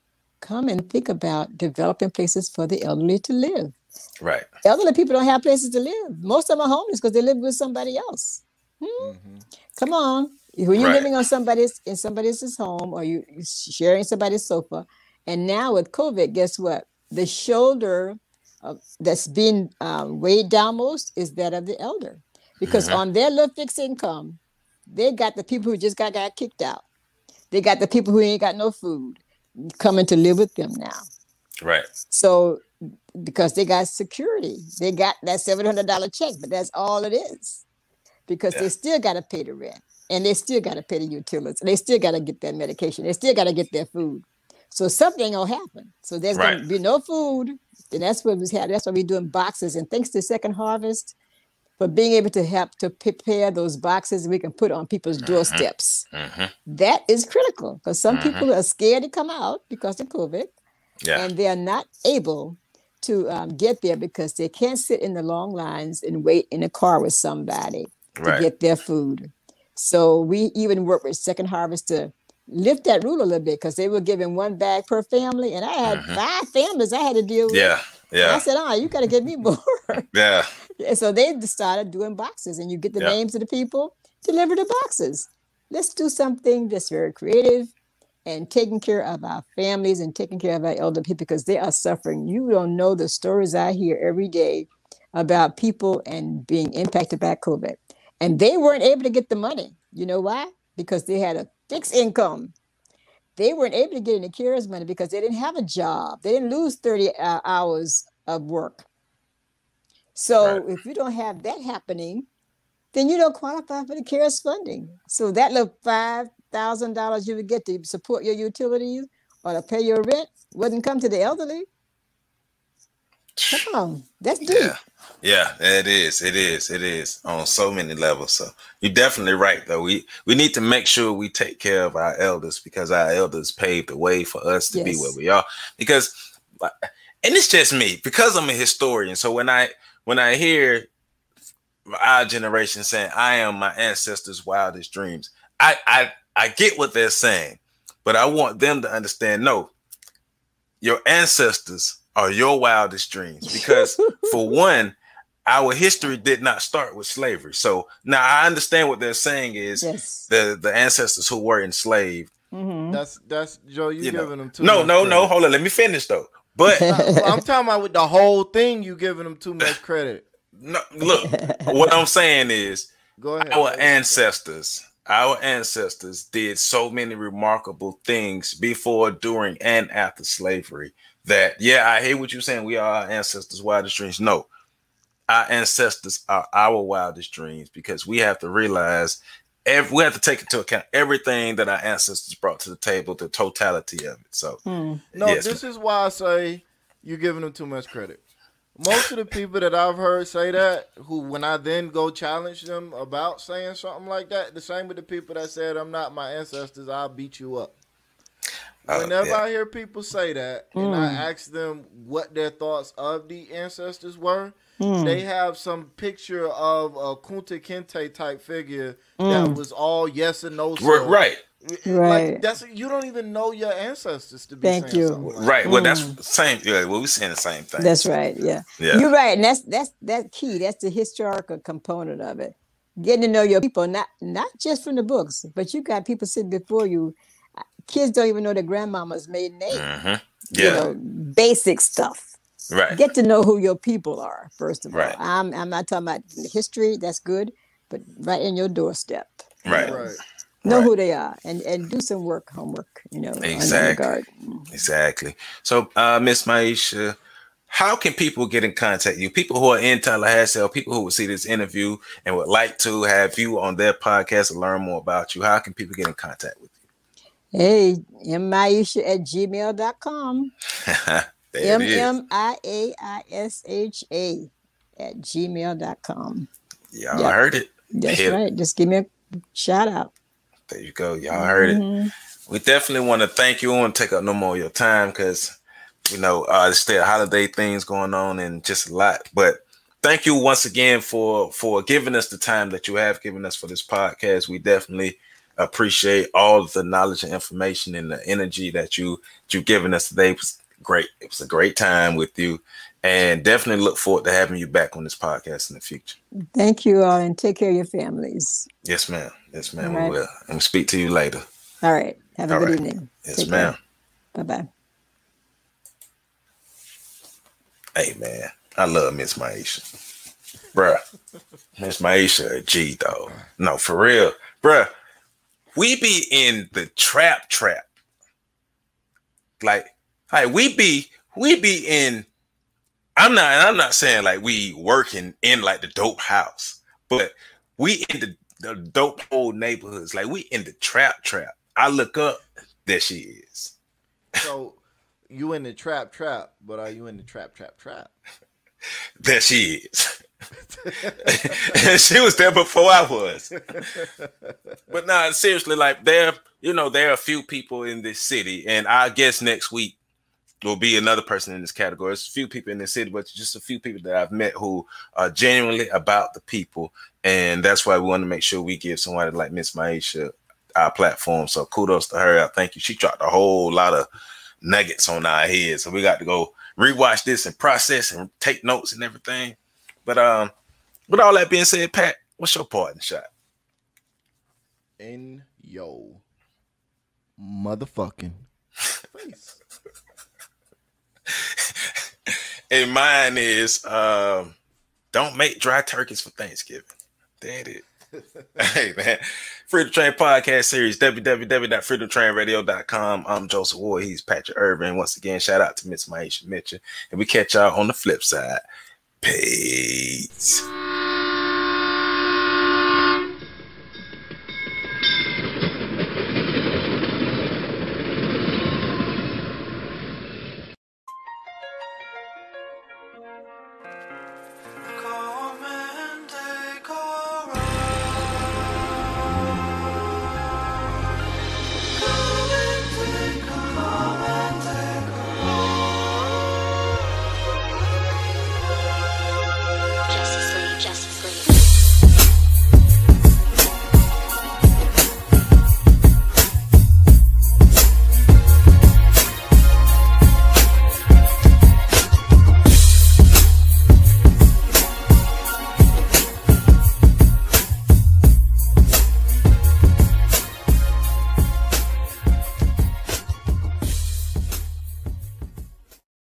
come and think about developing places for the elderly to live. Right. Elderly people don't have places to live. Most of them are homeless because they live with somebody else. Hmm? Mm-hmm. Come on. When you're right. living on somebody's in somebody else's home, or you sharing somebody's sofa, and now with COVID, guess what? The shoulder Uh, that's being um, weighed down most is that of the elder, because mm-hmm. on their little fixed income, they got the people who just got, got kicked out. They got the people who ain't got no food coming to live with them now. Right. So because they got security. They got that seven hundred dollars check, but that's all it is. Because yeah. they still got to pay the rent, and they still got to pay the utilities, and they still got to get their medication. They still got to get their food. So something ain't gonna happen. So there's right. gonna be no food. And that's what we had. That's why we're doing boxes. And thanks to Second Harvest for being able to help to prepare those boxes we can put on people's mm-hmm. doorsteps. Mm-hmm. That is critical because some mm-hmm. people are scared to come out because of COVID, yeah. and they are not able to um, get there because they can't sit in the long lines and wait in a car with somebody to right. get their food. So we even work with Second Harvest to lift that rule a little bit because they were giving one bag per family, and I had mm-hmm. five families I had to deal with. Yeah, yeah. And I said, "Oh, you got to get me more." yeah. And so they started doing boxes, and you get the yeah. names of the people, deliver the boxes. Let's do something that's very creative and taking care of our families and taking care of our elder people because they are suffering. You don't know the stories I hear every day about people and being impacted by COVID, and they weren't able to get the money. You know why? Because they had a fixed income. They weren't able to get any CARES money because they didn't have a job. They didn't lose thirty uh, hours of work. So right. if you don't have that happening, then you don't qualify for the CARES funding. So that little five thousand dollars you would get to support your utilities or to pay your rent wouldn't come to the elderly. Come on, that's deep. Yeah. Yeah, it is. It is. It is on so many levels. So you're definitely right, though. We we need to make sure we take care of our elders because our elders paved the way for us to yes. be where we are. Because, and it's just me, because I'm a historian. So when I when I hear our generation saying, "I am my ancestors' wildest dreams," I I I get what they're saying, but I want them to understand. No, your ancestors are your wildest dreams because, for one, our history did not start with slavery. So now I understand what they're saying is yes. the, the ancestors who were enslaved. Mm-hmm. That's that's Joe. You, you giving know. them too no, much no, credit. no. Hold on, let me finish though. But I'm talking about with the whole thing. You giving them too much credit. No, look. What I'm saying is, go ahead. Our ancestors, our ancestors did so many remarkable things before, during, and after slavery. That yeah, I hear what you're saying. We are our ancestors' wildest dreams. No. Our ancestors are our wildest dreams because we have to realize, every, we have to take into account everything that our ancestors brought to the table, the totality of it. So, hmm. no, yes, this man. is why I say you're giving them too much credit. Most of the people that I've heard say that, who when I then go challenge them about saying something like that, the same with the people that said, "I'm not my ancestors, I'll beat you up." Whenever uh, yeah. I hear people say that, mm. and I ask them what their thoughts of the ancestors were, mm. they have some picture of a Kunta Kinte type figure mm. that was all yes and no. Right, right. Right. Like that's you don't even know your ancestors to be. Thank saying you. Something like right. that. Well, that's the same. Yeah. Well, we're saying the same thing. That's right. Yeah. Yeah. You're right, and that's that's that key. That's the historical component of it. Getting to know your people, not not just from the books, but you got people sitting before you. Kids don't even know their grandmama's maiden name. Mm-hmm. Yeah. You know, basic stuff. Right. Get to know who your people are, first of right. all. I'm I'm not talking about history, that's good, but right in your doorstep. Right. Right. Know right. who they are and, and do some work, homework, you know. Exactly. Exactly. So, uh, Miss Maisha, how can people get in contact with you? People who are in Tallahassee, or people who would see this interview and would like to have you on their podcast and learn more about you, how can people get in contact with you? Hey, mmaisha at gmail dot com. M M I A I S H A at gmail dot com. Y'all yep. heard it. That's Hit. right. Just give me a shout out. There you go. Y'all heard mm-hmm. it. We definitely want to thank you. I want to take up no more of your time because, you know, uh, there's still holiday things going on and just a lot. But thank you once again for, for giving us the time that you have given us for this podcast. We definitely appreciate all of the knowledge and information and the energy that you you given us today. It was great. It was a great time with you, and definitely look forward to having you back on this podcast in the future. Thank you all, and take care of your families. Yes, ma'am. Yes, ma'am. Right. We will. And we'll speak to you later. All right. Have a all good right. evening. Yes, take ma'am. Bye bye. Hey, man, I love Miss Maisha, bruh. Miss Maisha, a G though. No, for real, bruh. We be in the trap trap. Like, hey, we be we be in I'm not I'm not saying like we working in like the dope house, but we in the, the dope old neighborhoods. Like we in the trap trap. I look up, there she is. So you in the trap trap, but are you in the trap trap trap? There she is. She was there before I was. But nah, seriously, like there, you know, there are a few people in this city, and I guess next week will be another person in this category. It's a few people in the city, but just a few people that I've met who are genuinely about the people, and that's why we want to make sure we give somebody like Miss Maisha our platform. So kudos to her. I thank you. She dropped a whole lot of nuggets on our heads, so we got to go rewatch this and process and take notes and everything. But um, with all that being said, Pat, what's your parting shot? In yo motherfucking face. And mine is um, don't make dry turkeys for Thanksgiving. That it. Hey man, Freedom Train Podcast Series, w w w dot freedom train radio dot com. I'm Joseph Ward. He's Patrick Irvin. Once again, shout out to Miss Maisha Mitchell, and we catch y'all on the flip side. Peace.